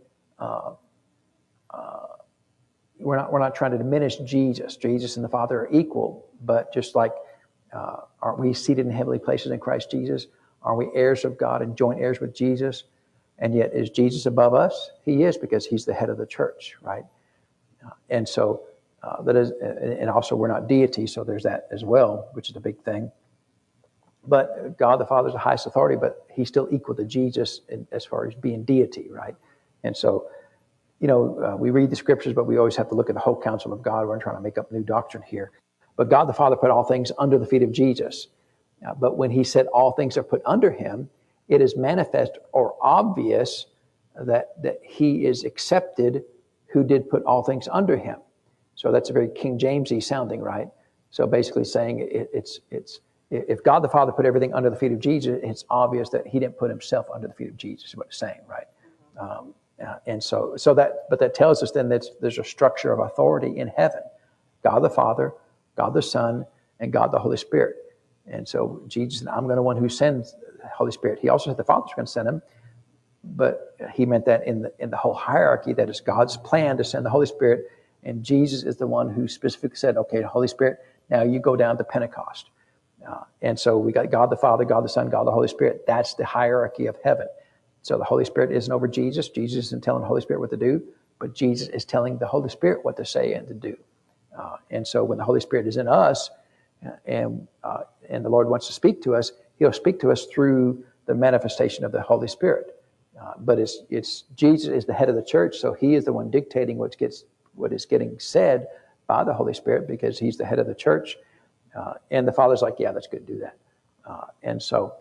we're not trying to diminish Jesus. Jesus and the Father are equal, but just like, aren't we seated in heavenly places in Christ Jesus? Are we heirs of God and joint heirs with Jesus? And yet, is Jesus above us? He is, because he's the head of the church, right? And so, that is, and also we're not deity, so there's that as well, which is a big thing. But God the Father is the highest authority, but he's still equal to Jesus as far as being deity, right? And so, we read the scriptures, but we always have to look at the whole counsel of God. We're not trying to make up new doctrine here. But God the Father put all things under the feet of Jesus. But when he said all things are put under him, it is manifest or obvious that he is accepted who did put all things under him. So that's a very King Jamesy sounding, right? So basically saying it's if God the Father put everything under the feet of Jesus, it's obvious that he didn't put himself under the feet of Jesus, is what it's saying, right? And so that tells us then that there's a structure of authority in heaven. God the Father, God the Son, and God the Holy Spirit. And so Jesus said, I'm going to one who sends the Holy Spirit. He also said the Father's going to send him, but he meant that in the whole hierarchy, that is God's plan to send the Holy Spirit, and Jesus is the one who specifically said, okay, the Holy Spirit, now you go down to Pentecost. And so we got God the Father, God the Son, God the Holy Spirit. That's the hierarchy of heaven. So the Holy Spirit isn't over Jesus. Jesus isn't telling the Holy Spirit what to do, but Jesus is telling the Holy Spirit what to say and to do. And so when the Holy Spirit is in us, and the Lord wants to speak to us, he'll speak to us through the manifestation of the Holy Spirit. But it's Jesus is the head of the church, so he is the one dictating what is getting said by the Holy Spirit, because he's the head of the church. And the Father's like, yeah, that's good, do that. And so,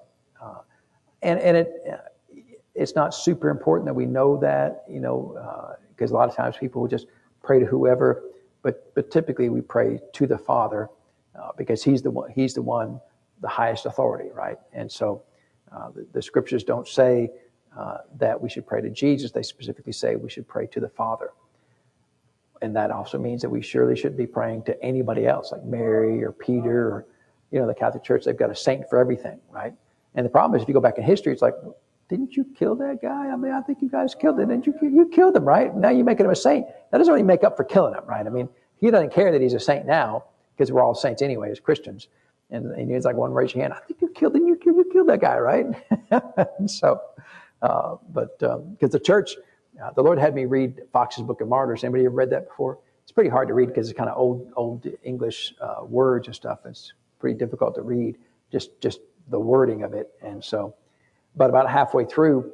it's not super important that we know that, because a lot of times people will just pray to whoever, but typically we pray to the Father, because he's the one, the highest authority, right? And so the scriptures don't say that we should pray to Jesus. They specifically say we should pray to the Father. And that also means that we surely shouldn't be praying to anybody else, like Mary or Peter or, the Catholic Church. They've got a saint for everything, right? And the problem is, if you go back in history, it's like, didn't you kill that guy? I mean, I think you guys killed him. Didn't you killed him, right? Now you're making him a saint. That doesn't really make up for killing him, right? I mean, he doesn't care that he's a saint now because we're all saints anyway as Christians. And he's like, one, raise your hand. I think you killed that guy, right? So, because the church, the Lord had me read Fox's Book of Martyrs. Anybody ever read that before? It's pretty hard to read because it's kind of old English words and stuff. It's pretty difficult to read, just the wording of it. And so, but about halfway through,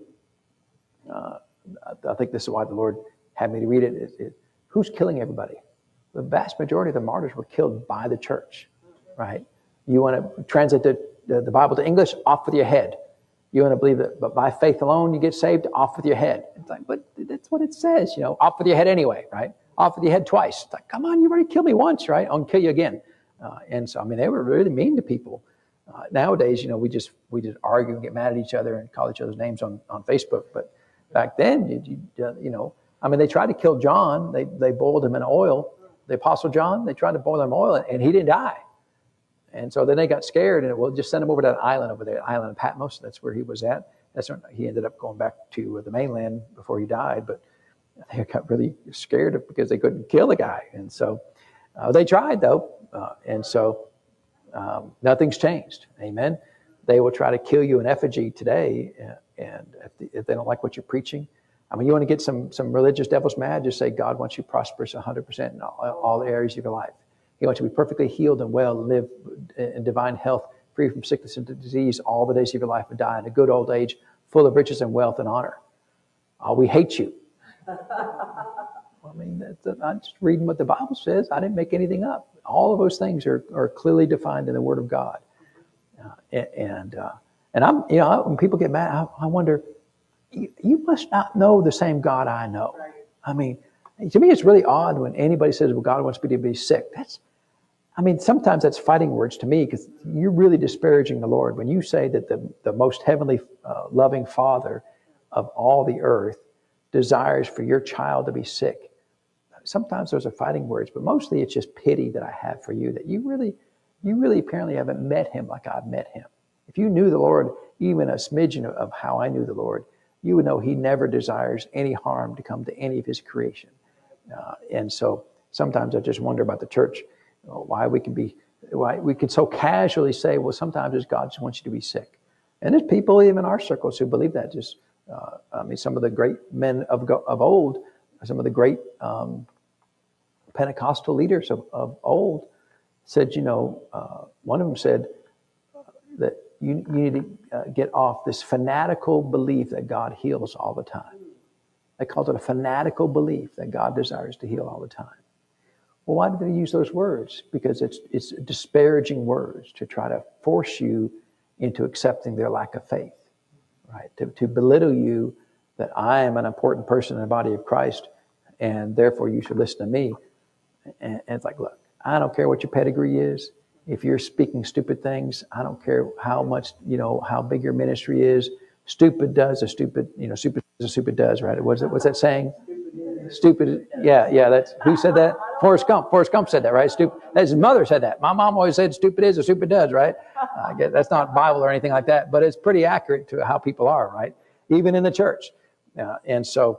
I think this is why the Lord had me to read it. Who's killing everybody? The vast majority of the martyrs were killed by the church, right? You want to translate the Bible to English, off with your head. You want to believe that, but by faith alone you get saved, off with your head. It's like, but that's what it says, off with your head anyway, right? Off with your head twice. It's like, come on, you already killed me once, right? I'll kill you again. And so, I mean, they were really mean to people. Nowadays, we just argue and get mad at each other and call each other's names on Facebook. But back then, they tried to kill John. They boiled him in oil. The Apostle John, they tried to boil him in oil, and he didn't die. And so then they got scared, and just send him over to that island over there, island of Patmos. That's where he was at. That's when he ended up going back to the mainland before he died. But they got really scared because they couldn't kill the guy. And so they tried, though. And so nothing's changed. Amen. They will try to kill you in effigy today. And if they don't like what you're preaching, I mean, you want to get some religious devils mad, just say God wants you prosperous 100% in all the areas of your life. He wants you to be perfectly healed and well, and live in divine health, free from sickness and disease all the days of your life, and die in a good old age, full of riches and wealth and honor. We hate you. I mean, I'm just reading what the Bible says. I didn't make anything up. All of those things are clearly defined in the Word of God. And I'm, when people get mad, I wonder, you must not know the same God I know. I mean, to me, it's really odd when anybody says, well, God wants me to be sick. Sometimes that's fighting words to me, because you're really disparaging the Lord. When you say that the most heavenly, loving Father of all the earth desires for your child to be sick, sometimes those are fighting words, but mostly it's just pity that I have for you, that you really apparently haven't met him like I've met him. If you knew the Lord, even a smidgen of how I knew the Lord, you would know he never desires any harm to come to any of his creation. And so sometimes I just wonder about the church, why we can so casually say, well, sometimes it's God just wants you to be sick. And there's people even in our circles who believe that. Just, some of the great men of old, some of the great Pentecostal leaders of old said, one of them said that you need to get off this fanatical belief that God heals all the time. They called it a fanatical belief that God desires to heal all the time. Well, why did they use those words? Because it's disparaging words to try to force you into accepting their lack of faith, right? To belittle you that I am an important person in the body of Christ, and therefore you should listen to me. And it's like, look, I don't care what your pedigree is. If you're speaking stupid things, I don't care how much, how big your ministry is. Stupid does a stupid, stupid does a stupid does, right? What's that saying? Stupid. Yeah. That's, who said that? Forrest Gump. Forrest Gump said that, right? Stupid. His mother said that. My mom always said stupid is a stupid does, right? I guess that's not Bible or anything like that, but it's pretty accurate to how people are, right? Even in the church. And so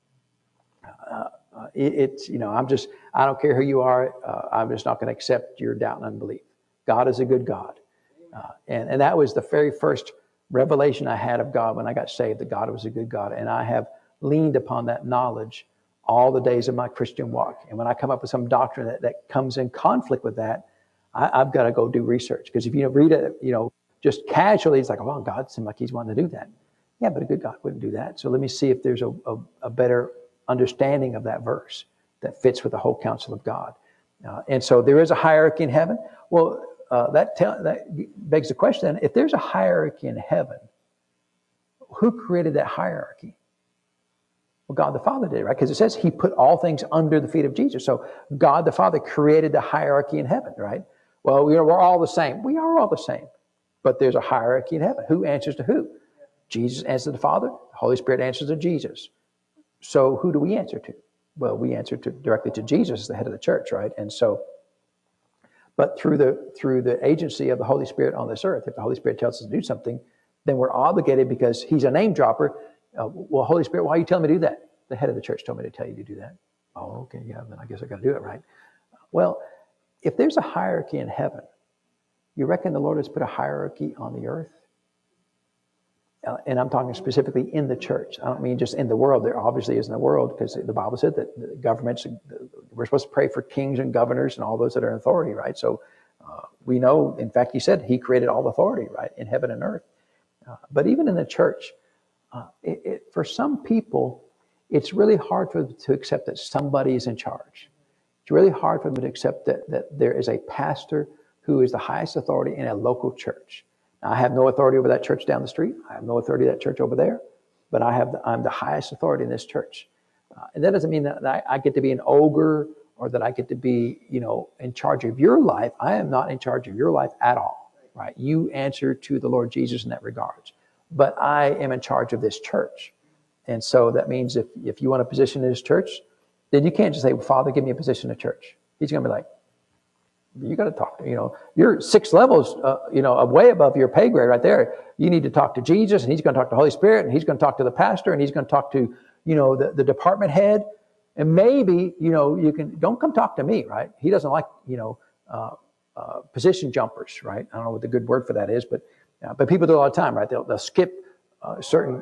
it's, I don't care who you are. I'm just not going to accept your doubt and unbelief. God is a good God. And that was the very first revelation I had of God when I got saved, that God was a good God. And I have leaned upon that knowledge all the days of my Christian walk. And when I come up with some doctrine that comes in conflict with that, I've got to go do research. Because if you read it, just casually, it's like, oh, well, God seemed like he's wanting to do that. Yeah, but a good God wouldn't do that. So let me see if there's a better understanding of that verse that fits with the whole counsel of God. And so there is a hierarchy in heaven. Well, that begs the question, if there's a hierarchy in heaven, who created that hierarchy? Well, God the Father did, right? Because it says he put all things under the feet of Jesus. So God the Father created the hierarchy in heaven, right? Well, we're all the same. We are all the same. But there's a hierarchy in heaven. Who answers to who? Jesus answers to the Father. The Holy Spirit answers to Jesus. So who do we answer to? Well, we answer directly to Jesus as the head of the church, right? And so, but through the agency of the Holy Spirit on this earth, if the Holy Spirit tells us to do something, then we're obligated because he's a name dropper. Well, Holy Spirit, why are you telling me to do that? The head of the church told me to tell you to do that. Oh, okay, yeah, then I guess I got to do it, right? Well, if there's a hierarchy in heaven, you reckon the Lord has put a hierarchy on the earth? And I'm talking specifically in the church. I don't mean just in the world. There obviously is in the world, because the Bible said that the governments, we're supposed to pray for kings and governors and all those that are in authority, right? So we know, in fact, he said he created all authority, right, in heaven and earth. But even in the church, for some people, it's really hard for them to accept that somebody is in charge. It's really hard for them to accept that there is a pastor who is the highest authority in a local church. Now, I have no authority over that church down the street. I have no authority over that church over there. But I'm the highest authority in this church. And that doesn't mean that I get to be an ogre or that I get to be, in charge of your life. I am not in charge of your life at all, right? You answer to the Lord Jesus in that regards. But I am in charge of this church. And so that means if you want a position in this church, then you can't just say, well, Father, give me a position in the church. He's going to be like, you got to talk to, you're 6 levels, way above your pay grade right there. You need to talk to Jesus, and he's going to talk to the Holy Spirit, and he's going to talk to the pastor, and he's going to talk to, the department head. And maybe, don't come talk to me, right? He doesn't like, position jumpers, right? I don't know what the good word for that is, but people do it all the time, right? They'll skip certain,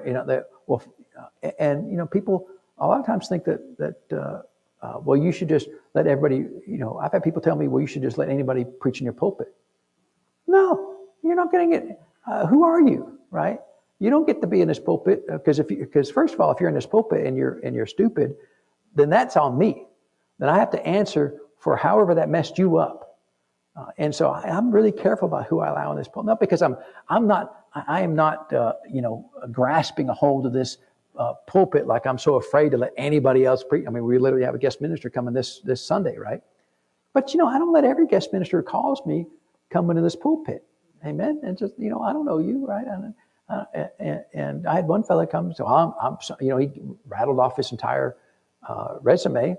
people a lot of times think that well, you should just let everybody, I've had people tell me, well, you should just let anybody preach in your pulpit. No, you're not getting it. Who are you, right? You don't get to be in this pulpit because first of all, if you're in this pulpit and you're stupid, then that's on me. Then I have to answer for however that messed you up. And so I'm really careful about who I allow in this pulpit. Not because I am not grasping a hold of this pulpit like I'm so afraid to let anybody else preach. I mean, we literally have a guest minister coming this Sunday, right? But, I don't let every guest minister who calls me come into this pulpit. Amen? And just, I don't know you, right? And I had one fellow come, so he rattled off his entire resume.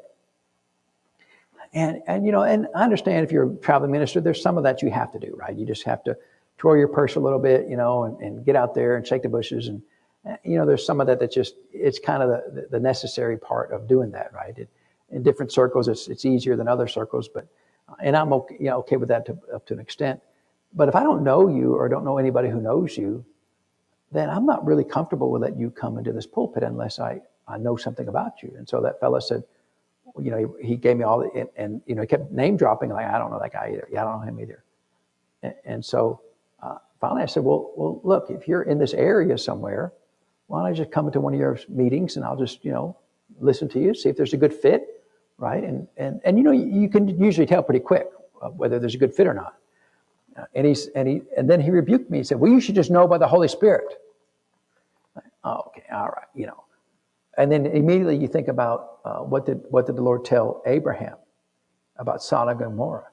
And I understand if you're a traveling minister, there's some of that you have to do, right? You just have to twirl your purse a little bit, and get out there and shake the bushes. And, there's some of that just, it's kind of the necessary part of doing that, right? In different circles, it's easier than other circles, but, and I'm okay with that up to an extent. But if I don't know you or don't know anybody who knows you, then I'm not really comfortable with letting you come into this pulpit unless I know something about you. And so that fellow said, he gave me all the, and he kept name dropping, like, I don't know that guy either. Yeah, I don't know him either. And so finally I said, well, look, if you're in this area somewhere, why don't I just come into one of your meetings and I'll just, listen to you, see if there's a good fit, right? And you can usually tell pretty quick whether there's a good fit or not. And then he rebuked me. He said, well, you should just know by the Holy Spirit. Oh, okay, all right, And then immediately you think about what did the Lord tell Abraham about Sodom and Gomorrah?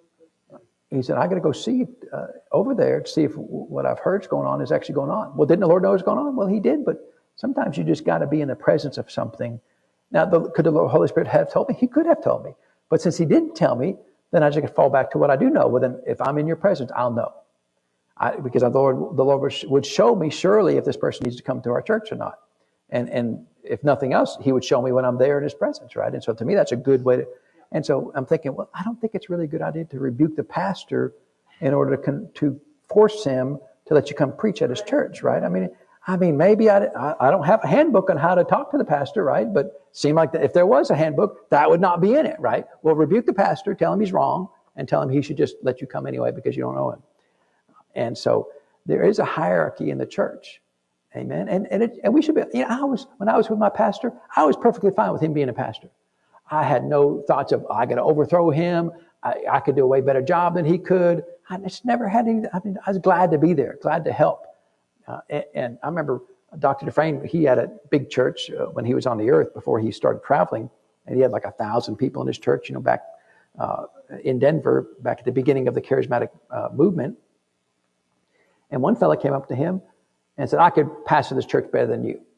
He said, I got to go see over there to see if what I've heard is going on is actually going on. Well, didn't the Lord know what was going on? Well, he did, but sometimes you just got to be in the presence of something. Now, could the Holy Spirit have told me? He could have told me. But since he didn't tell me, then I just could fall back to what I do know. Well, then if I'm in your presence, I'll know. Because the Lord would show me surely if this person needs to come to our church or not. And if nothing else, he would show me when I'm there in his presence, right? And so to me, that's a good way to... And so I'm thinking, well, I don't think it's really a good idea to rebuke the pastor in order to force him to let you come preach at his church, right? I mean, maybe I don't have a handbook on how to talk to the pastor, right? But it seemed like if there was a handbook, that would not be in it, right? Well, rebuke the pastor, tell him he's wrong, and tell him he should just let you come anyway because you don't know him. And so there is a hierarchy in the church. Amen. And we should be, when I was with my pastor, I was perfectly fine with him being a pastor. I had no thoughts of, I got to overthrow him. I could do a way better job than he could. I just never had any, I was glad to be there, glad to help. And I remember Dr. Dufresne, he had a big church when he was on the earth before he started traveling. And he had like 1,000 people in his church, back in Denver, back at the beginning of the charismatic movement. And one fella came up to him and said, I could pastor this church better than you.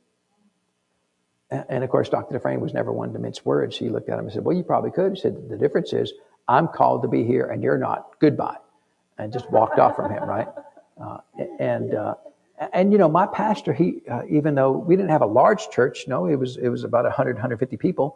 And of course, Dr. Dufresne was never one to mince words. He looked at him and said, well, you probably could. He said, the difference is I'm called to be here and you're not. Goodbye. And just walked off from him, right? And my pastor, he even though we didn't have a large church, no, it was about 100, 150 people,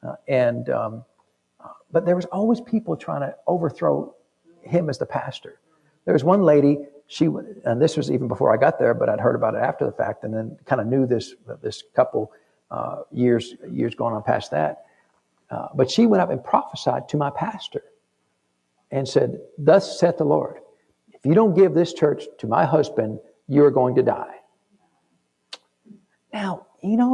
but there was always people trying to overthrow him as the pastor. There was one lady, and this was even before I got there, but I'd heard about it after the fact, and then kind of knew this couple years going on past that. But she went up and prophesied to my pastor and said, "Thus saith the Lord, if you don't give this church to my husband, you're going to die." Now,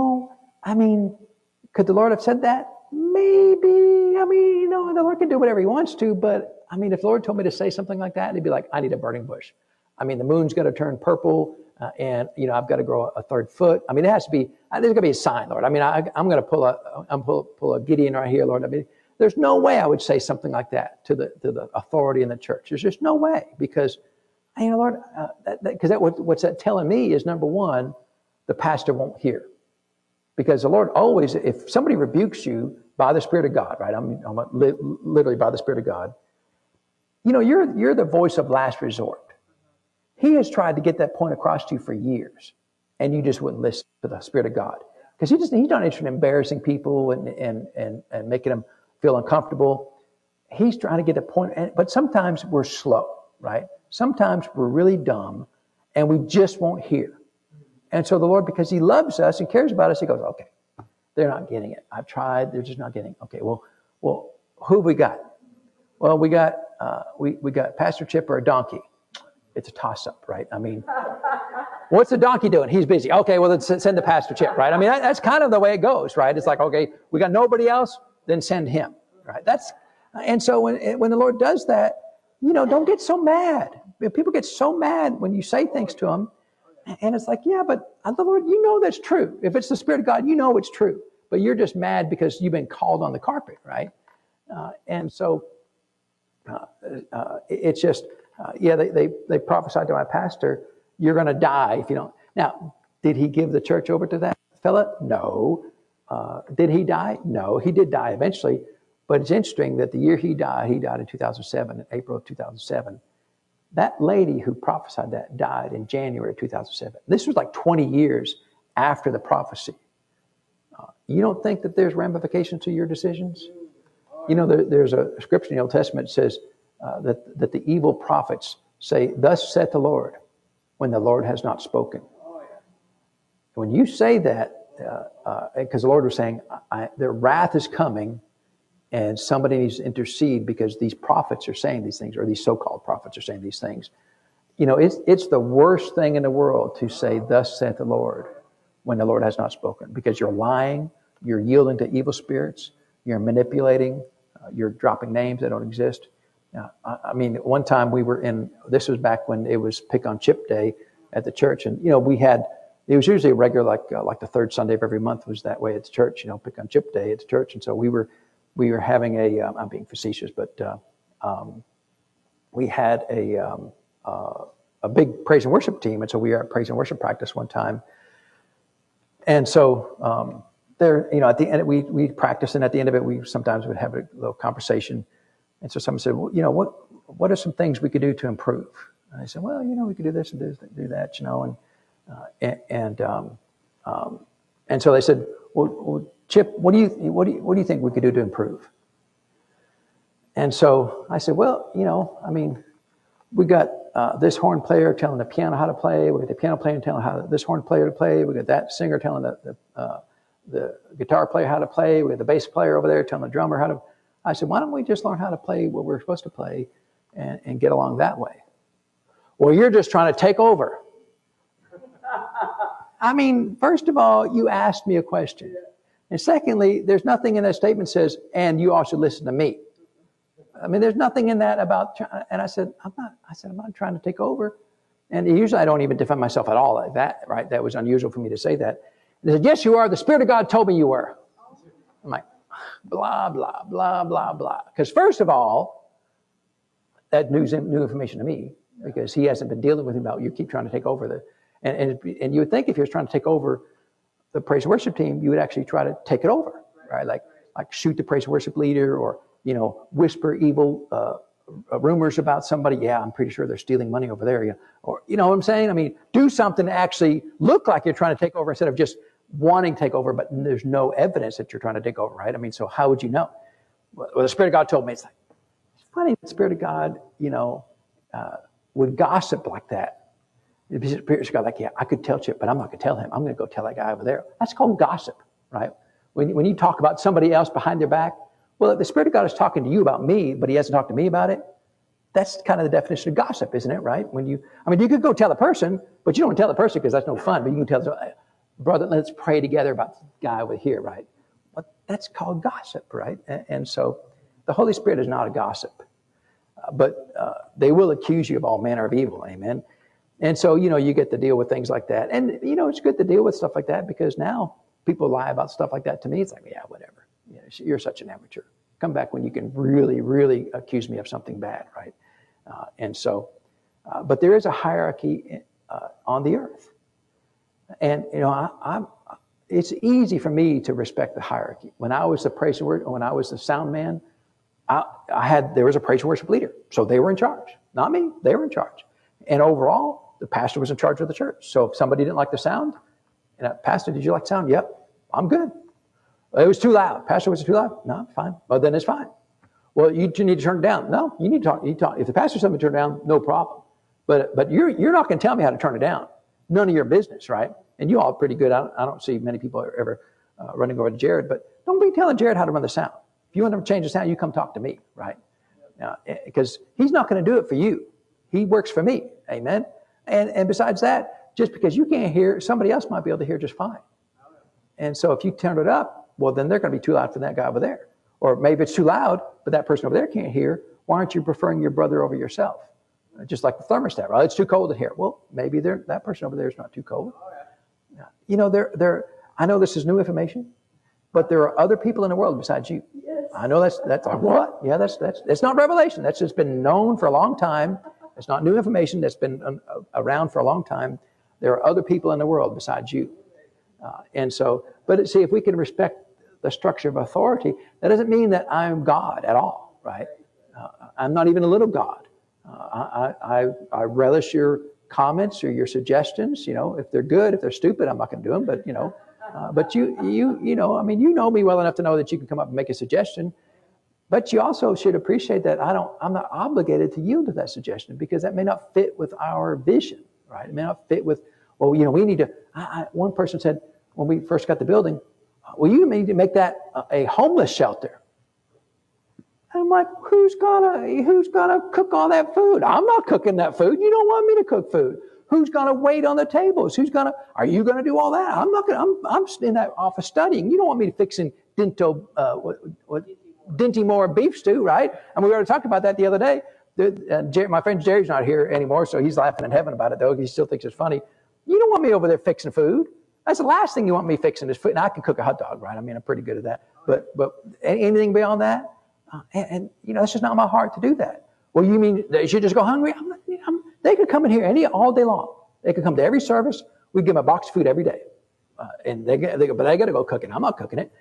could the Lord have said that? Maybe. The Lord can do whatever he wants to, but if the Lord told me to say something like that, he'd be like, I need a burning bush. The moon's got to turn purple, and I've got to grow a third foot. It has to be. There's got to be a sign, Lord. I'm going to pull a Gideon right here, Lord. There's no way I would say something like that to the authority in the church. There's just no way, because, Lord, what's that telling me is, number one, the pastor won't hear, because the Lord always, if somebody rebukes you by the Spirit of God, right? I'm literally by the Spirit of God. You're the voice of last resort. He has tried to get that point across to you for years, and you just wouldn't listen to the Spirit of God, because he's not interested in embarrassing people and making them feel uncomfortable. He's trying to get the point, but sometimes we're slow, right? Sometimes we're really dumb, and we just won't hear. And so the Lord, because he loves us and cares about us, he goes, okay, they're not getting it. I've tried, they're just not getting it. Okay, well, who have we got? Well, we got Pastor Chip or a donkey. It's a toss-up, right? What's the donkey doing? He's busy. Okay, well, let's send the Pastor Chip, right? That's kind of the way it goes, right? It's like, okay, we got nobody else, then send him, right? And so when the Lord does that, don't get so mad. People get so mad when you say things to them, and it's like, yeah, but the Lord, that's true. If it's the Spirit of God, it's true. But you're just mad because you've been called on the carpet, right? And so it's just, they prophesied to my pastor, you're going to die if you don't. Now, did he give the church over to that fella? No. Did he die? No. He did die eventually. But it's interesting that the year he died in 2007, in April of 2007. That lady who prophesied that died in January of 2007. This was like 20 years after the prophecy. You don't think that there's ramifications to your decisions? There's a scripture in the Old Testament that says that the evil prophets say, "Thus saith the Lord," when the Lord has not spoken. When you say that, because the Lord was saying, their wrath is coming, and somebody needs to intercede because these prophets are saying these things, or these so-called prophets are saying these things. It's the worst thing in the world to say, "Thus saith the Lord," when the Lord has not spoken, because you're lying, you're yielding to evil spirits, you're manipulating, you're dropping names that don't exist. One time this was back when it was Pick on Chip Day at the church, and it was usually a regular, like the third Sunday of every month was that way at the church, Pick on Chip Day at the church, and so we were having I'm being facetious, but we had a big praise and worship team, and so we were at praise and worship practice one time, and so at the end we practiced, and at the end of it we sometimes would have a little conversation, and so someone said, well, what are some things we could do to improve? And I said, well, we could do this and do that, and so they said, well, Chip, what do you think we could do to improve? And so I said, well, we got this horn player telling the piano how to play. We got the piano player telling this horn player to play. We got that singer telling the guitar player how to play. We got the bass player over there telling the drummer how to. I said, why don't we just learn how to play what we're supposed to play and get along that way? Well, you're just trying to take over. First of all, you asked me a question. And secondly, there's nothing in that statement that says, and you also listen to me. There's nothing in that about, and I said, I'm not trying to take over. And usually I don't even defend myself at all like that, right? That was unusual for me to say that. And they said, yes, you are. The Spirit of God told me you were. I'm like, blah, blah, blah, blah, blah. Because first of all, that new information to me, because he hasn't been dealing with him about, you keep trying to take over and you would think if he was trying to take over the praise and worship team, you would actually try to take it over, right? Like shoot the praise and worship leader, or whisper evil rumors about somebody. Yeah, I'm pretty sure they're stealing money over there. Yeah. Or, you know what I'm saying? I mean, do something to actually look like you're trying to take over instead of just wanting to take over, but there's no evidence that you're trying to take over, right? I mean, so how would you know? Well, the Spirit of God told me, it's like, it's funny, the Spirit of God, would gossip like that. The Spirit of God, like, yeah, I could tell Chip, but I'm not going to tell him. I'm going to go tell that guy over there. That's called gossip, right? When you talk about somebody else behind their back, well, if the Spirit of God is talking to you about me, but he hasn't talked to me about it, that's kind of the definition of gossip, isn't it, right? You could go tell the person, but you don't tell the person because that's no fun, but you can tell them, brother, let's pray together about the guy over here, right? But that's called gossip, right? And so the Holy Spirit is not a gossip, but they will accuse you of all manner of evil, amen? And so, you get to deal with things like that. And, it's good to deal with stuff like that because now people lie about stuff like that to me. It's like, yeah, whatever. You're such an amateur. Come back when you can really, really accuse me of something bad, right? But there is a hierarchy on the earth. And, it's easy for me to respect the hierarchy. When I was the praise and worship, when I was the sound man, there was a praise and worship leader. So they were in charge. Not me, they were in charge. And overall, the pastor was in charge of the church. So if somebody didn't like the sound, Pastor, did you like the sound? Yep, I'm good. It was too loud. Pastor, was it too loud? No, fine. Well, then it's fine. Well, you need to turn it down. No, you need to talk. You talk. If the pastor says to turn it down, no problem. But you're not going to tell me how to turn it down. None of your business, right? And you all are pretty good. I don't see many people ever running over to Jared, but don't be telling Jared how to run the sound. If you want to change the sound, you come talk to me, right? Because he's not going to do it for you. He works for me, amen? And besides that, just because you can't hear, somebody else might be able to hear just fine. And so if you turn it up, well, then they're going to be too loud for that guy over there. Or maybe it's too loud, but that person over there can't hear. Why aren't you preferring your brother over yourself? Just like the thermostat, right? It's too cold in here. Well, maybe that person over there is not too cold. I know this is new information, but there are other people in the world besides you. Yes. I know that's like, what? Yeah, that's not revelation. That's just been known for a long time. It's not new information. That's been around for a long time. There are other people in the world besides you. But see, if we can respect the structure of authority, that doesn't mean that I'm God at all, right? I'm not even a little God. I relish your comments or your suggestions. If they're good, if they're stupid, I'm not going to do them. But but you know me well enough to know that you can come up and make a suggestion. But you also should appreciate that I'm not obligated to yield to that suggestion because that may not fit with our vision, right? It may not fit with. Well, we need to. One person said when we first got the building, well, you need to make that a homeless shelter. And I'm like, who's gonna cook all that food? I'm not cooking that food. You don't want me to cook food. Who's gonna wait on the tables? Are you gonna do all that? I'm not gonna. I'm in that office studying. You don't want me to fixing Dinty Moore beef stew, right? And we already talked about that the other day. My friend Jerry's not here anymore, so he's laughing in heaven about it, though. He still thinks it's funny. You don't want me over there fixing food. That's the last thing you want me fixing is food. Now, I can cook a hot dog, right? I mean, I'm pretty good at that. But anything beyond that, it's just not my heart to do that. Well, you mean they should just go hungry? They could come in here all day long. They could come to every service. We give them a box of food every day. And they got to go cook it. I'm not cooking it.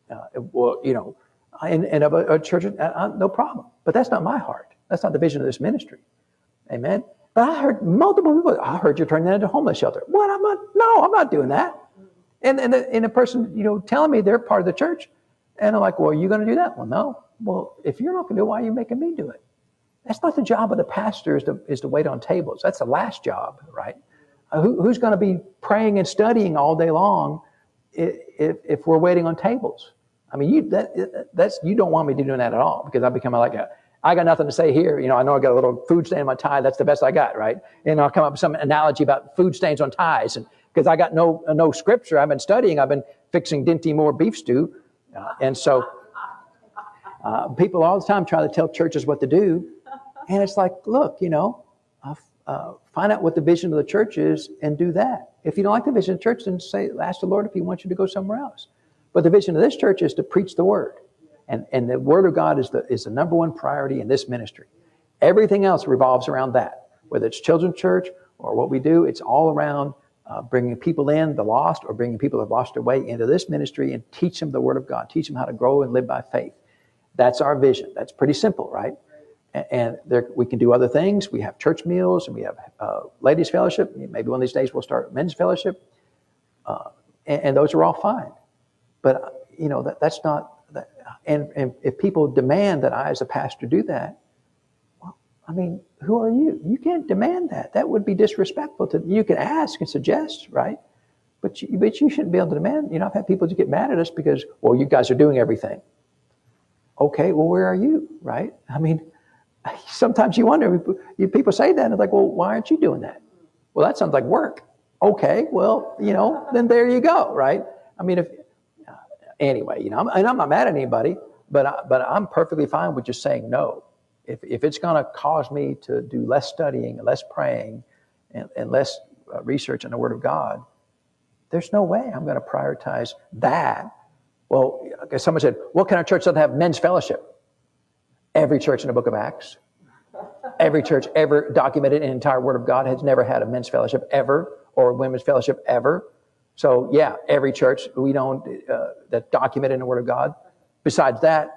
And a church, no problem. But that's not my heart. That's not the vision of this ministry. Amen. But I heard multiple people. I heard you're turning that into a homeless shelter. What? I'm not doing that. And the person, telling me they're part of the church, and I'm like, well, are you going to do that? Well, no. Well, if you're not going to do it, why are you making me do it? That's not the job of the pastor is to wait on tables. That's the last job, right? Who's going to be praying and studying all day long if we're waiting on tables? I mean, you don't want me to doing that at all because I become I got nothing to say here. I know I got a little food stain on my tie. That's the best I got, right? And I'll come up with some analogy about food stains on ties, and because I got no scripture. I've been studying. I've been fixing Dinty Moore beef stew, and so people all the time try to tell churches what to do, and it's like, look, find out what the vision of the church is and do that. If you don't like the vision of the church, then ask the Lord if He wants you to go somewhere else. But the vision of this church is to preach the word. And the word of God is the number one priority in this ministry. Everything else revolves around that. Whether it's children's church or what we do, it's all around bringing people in, the lost, or bringing people that have lost their way into this ministry and teach them the word of God. Teach them how to grow and live by faith. That's our vision. That's pretty simple, right? And there, we can do other things. We have church meals, and we have ladies' fellowship. Maybe one of these days we'll start men's fellowship. And those are all fine. But, that's not, that, and if people demand that I as a pastor do that, well, I mean, who are you? You can't demand that. That would be disrespectful to, you can ask and suggest, right? But you shouldn't be able to demand. I've had people to get mad at us because, well, you guys are doing everything. Okay, well, where are you, right? I mean, sometimes you wonder, people say that, and it's like, well, why aren't you doing that? Well, that sounds like work. Okay, well, then there you go, right? I mean, anyway, I'm not mad at anybody, but I'm perfectly fine with just saying no. If it's going to cause me to do less studying, less praying, and less research in the Word of God, there's no way I'm going to prioritize that. Well, someone said, what kind of church doesn't have men's fellowship? Every church in the book of Acts. Every church ever documented in the entire Word of God has never had a men's fellowship ever, or a women's fellowship ever. So yeah, every church we don't that documented in the Word of God. Besides that,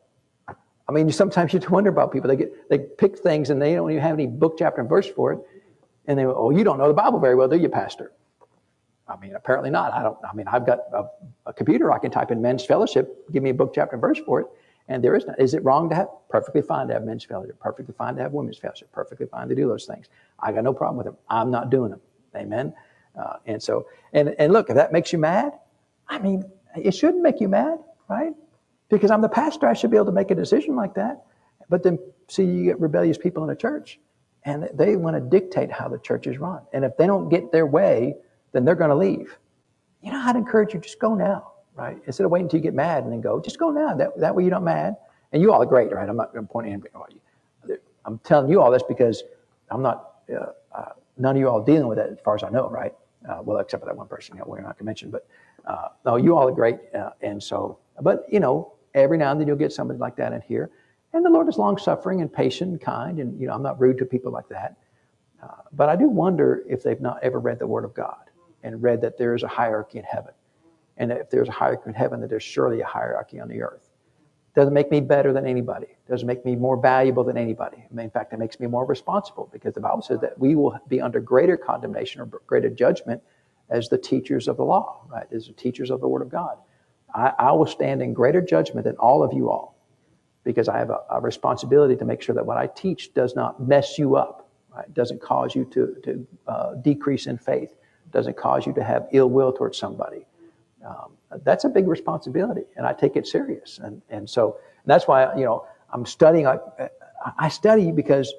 I mean, sometimes you wonder about people. They pick things and they don't even have any book, chapter, and verse for it, and they go, "Oh, you don't know the Bible very well, do you, Pastor?" I mean, apparently not. I've got a computer. I can type in men's fellowship, give me a book, chapter, and verse for it, and there is not. Is it wrong to have? Perfectly fine to have men's fellowship. Perfectly fine to have women's fellowship. Perfectly fine to do those things. I got no problem with them. I'm not doing them. Amen. And look, if that makes you mad, I mean, it shouldn't make you mad, right? Because I'm the pastor, I should be able to make a decision like that. But then, see, you get rebellious people in the church, and they want to dictate how the church is run. And if they don't get their way, then they're going to leave. I'd encourage you, just go now, right? Instead of waiting until you get mad and then go, just go now. That way you're not mad. And you all are great, right? I'm not going to point anybody at you. I'm telling you all this because I'm not, none of you all dealing with that as far as I know, right? Well, except for that one person, we're not going to mention. But no, you all are great. But every now and then you'll get somebody like that in here. And the Lord is long-suffering and patient and kind. And, I'm not rude to people like that. But I do wonder if they've not ever read the Word of God and read that there is a hierarchy in heaven. And if there's a hierarchy in heaven, that there's surely a hierarchy on the earth. Doesn't make me better than anybody. Doesn't make me more valuable than anybody. In fact, it makes me more responsible, because the Bible says that we will be under greater condemnation or greater judgment as the teachers of the law, right? As the teachers of the Word of God. I will stand in greater judgment than all of you all, because I have a responsibility to make sure that what I teach does not mess you up, right? Doesn't cause you to decrease in faith. Doesn't cause you to have ill will towards somebody. That's a big responsibility, and I take it serious. And so that's why, I'm studying. I study because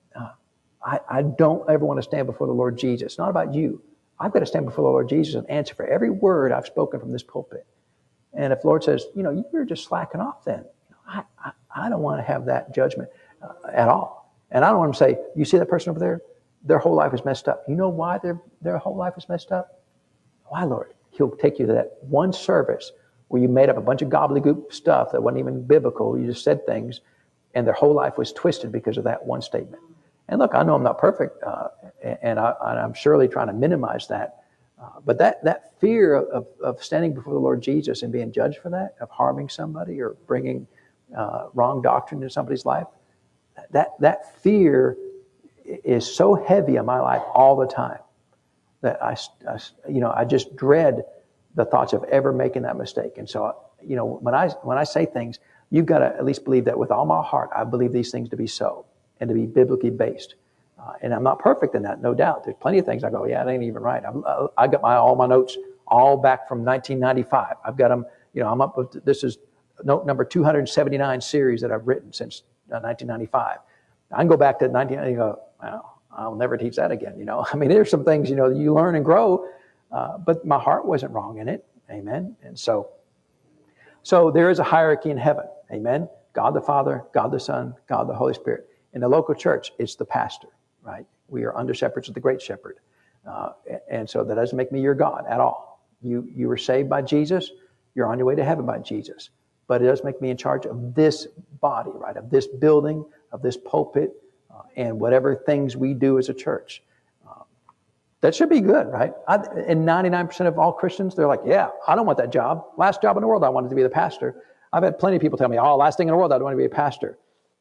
I don't ever want to stand before the Lord Jesus. It's not about you. I've got to stand before the Lord Jesus and answer for every word I've spoken from this pulpit. And if the Lord says, you're just slacking off, then I don't want to have that judgment at all. And I don't want to say, you see that person over there? Their whole life is messed up. You know why their whole life is messed up? Why, Lord? He'll take you to that one service where you made up a bunch of gobbledygook stuff that wasn't even biblical. You just said things, and their whole life was twisted because of that one statement. And look, I know I'm not perfect, and I'm surely trying to minimize that. But that fear of standing before the Lord Jesus and being judged for that, of harming somebody or bringing wrong doctrine into somebody's life, that fear is so heavy in my life all the time that I just dread the thoughts of ever making that mistake. And so, when I say things, you've got to at least believe that with all my heart, I believe these things to be so and to be biblically based. And I'm not perfect in that, no doubt. There's plenty of things I go, yeah, it ain't even right. I got all my notes all back from 1995. I've got them, I'm up with, this is note number 279 series that I've written since 1995. I can go back to 1990 and go, well, I'll never teach that again. I mean, there's some things, you learn and grow, but my heart wasn't wrong in it. Amen. And so there is a hierarchy in heaven. Amen. God the Father, God the Son, God the Holy Spirit. In the local church, it's the pastor, right? We are under shepherds of the great shepherd. And so that doesn't make me your God at all. You were saved by Jesus. You're on your way to heaven by Jesus. But it does make me in charge of this body, right? Of this building, of this pulpit, and whatever things we do as a church. That should be good, right? And 99% of all Christians, they're like, yeah, I don't want that job. Last job in the world, I wanted to be the pastor. I've had plenty of people tell me, last thing in the world, I don't want to be a pastor.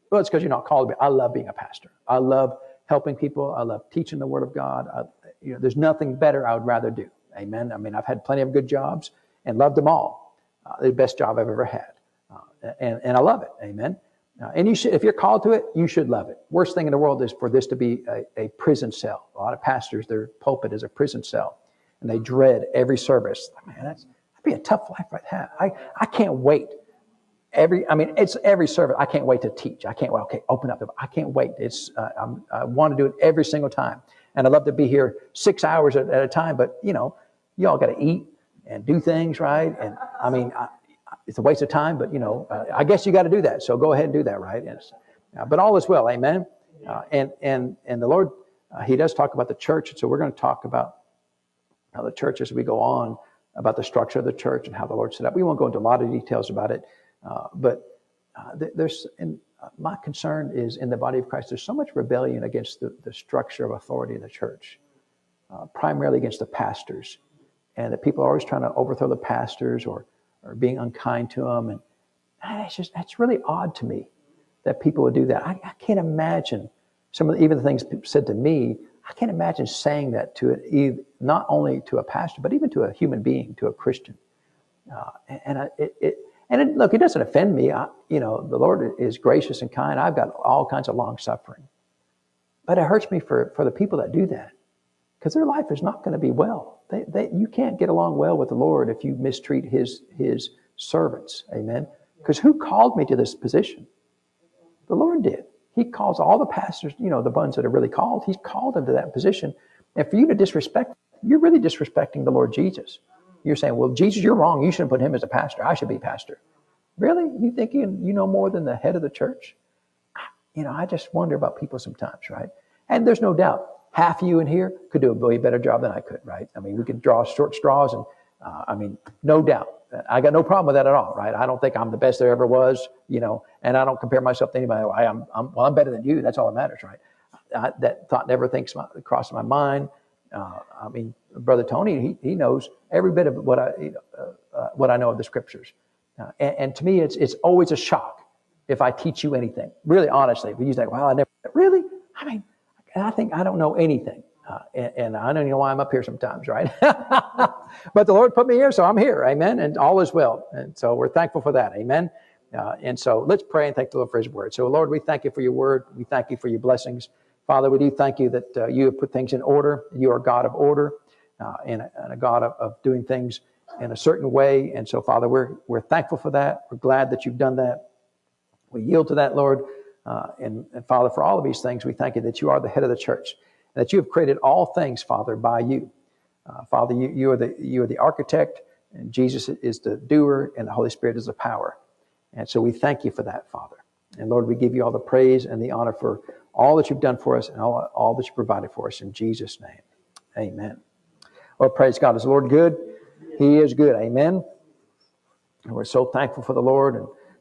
Well, it's because you're not called to be. I love being a pastor. I love helping people. I love teaching the Word of God. There's nothing better I would rather do. Amen. I mean, I've had plenty of good jobs and loved them all. The best job I've ever had. And I love it. Amen. And you should, if you're called to it, you should love it. Worst thing in the world is for this to be a prison cell. A lot of pastors, their pulpit is a prison cell, and they dread every service. Man, that'd be a tough life right there. I can't wait. It's every service. I can't wait to teach. I can't. Well, okay, open up. I can't wait. I want to do it every single time, and I love to be here 6 hours at a time. But you all got to eat and do things, right? And it's a waste of time, but I guess you got to do that. So go ahead and do that, right? But all is well, amen. And the Lord, He does talk about the church. So we're going to talk about how the church, as we go on, about the structure of the church and how the Lord set up. We won't go into a lot of details about it, but my concern is in the body of Christ. There's so much rebellion against the structure of authority in the church, primarily against the pastors, and that people are always trying to overthrow the pastors or being unkind to them. And that's really odd to me that people would do that. I can't imagine even the things people said to me. I can't imagine saying that to not only to a pastor, but even to a human being, to a Christian. Look, it doesn't offend me. The Lord is gracious and kind. I've got all kinds of long suffering, but it hurts me for the people that do that, because their life is not going to be well. You can't get along well with the Lord if you mistreat His servants. Amen. Because who called me to this position? The Lord did. He calls all the pastors, the ones that are really called. He's called them to that position. And for you to disrespect, you're really disrespecting the Lord Jesus. You're saying, well, Jesus, you're wrong. You shouldn't put Him as a pastor. I should be pastor. Really? You think you know more than the head of the church? I just wonder about people sometimes, right? And there's no doubt, half of you in here could do a way better job than I could, right? We could draw short straws, and no doubt. I got no problem with that at all, right? I don't think I'm the best there ever was, and I don't compare myself to anybody. I'm better than you. That's all that matters, right? That thought never crosses my mind. Brother Tony, he knows every bit of what I know of the Scriptures, and to me, it's always a shock if I teach you anything. Really, honestly, if you say, "Well, I never really," I think I don't know anything. And I don't know why I'm up here sometimes, right? But the Lord put me here, so I'm here. Amen. And all is well. And so we're thankful for that. Amen. And so let's pray and thank the Lord for His word. So Lord, we thank You for Your word. We thank You for Your blessings. Father, we do thank You that You have put things in order. You are a God of order and a God of doing things in a certain way. And so, Father, we're thankful for that. We're glad that You've done that. We yield to that, Lord. And Father, for all of these things, we thank You that You are the head of the church, that You have created all things, Father, by You. Father, you are the architect, and Jesus is the doer, and the Holy Spirit is the power. And so we thank You for that, Father. And Lord, we give You all the praise and the honor for all that You've done for us and all that You provided for us in Jesus' name. Amen. Well, praise God. Is the Lord good? He is good. Amen. And we're so thankful for the Lord.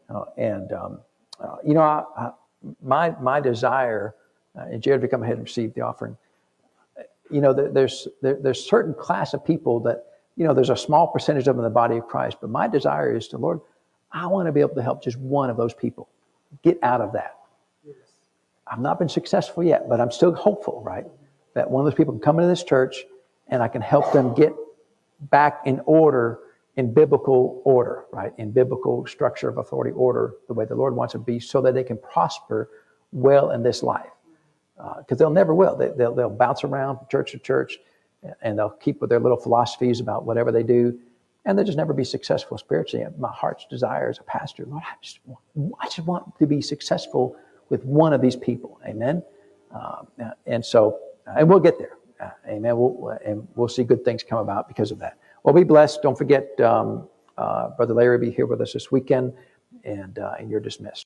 My desire, and Jared, to come ahead and receive the offering. There's certain class of people that, there's a small percentage of them in the body of Christ. But my desire is to, Lord, I want to be able to help just one of those people get out of that. Yes. I've not been successful yet, but I'm still hopeful, right? That one of those people can come into this church and I can help them get back in order, in biblical order, right? In biblical structure of authority order, the way the Lord wants it to be, so that they can prosper well in this life. Because they'll never will. They'll bounce around from church to church, and they'll keep with their little philosophies about whatever they do, and they'll just never be successful spiritually. And my heart's desire as a pastor, Lord, I just want to be successful with one of these people. Amen. And we'll get there. Amen. We'll see good things come about because of that. Well, be blessed. Don't forget, Brother Larry will be here with us this weekend, and you're dismissed.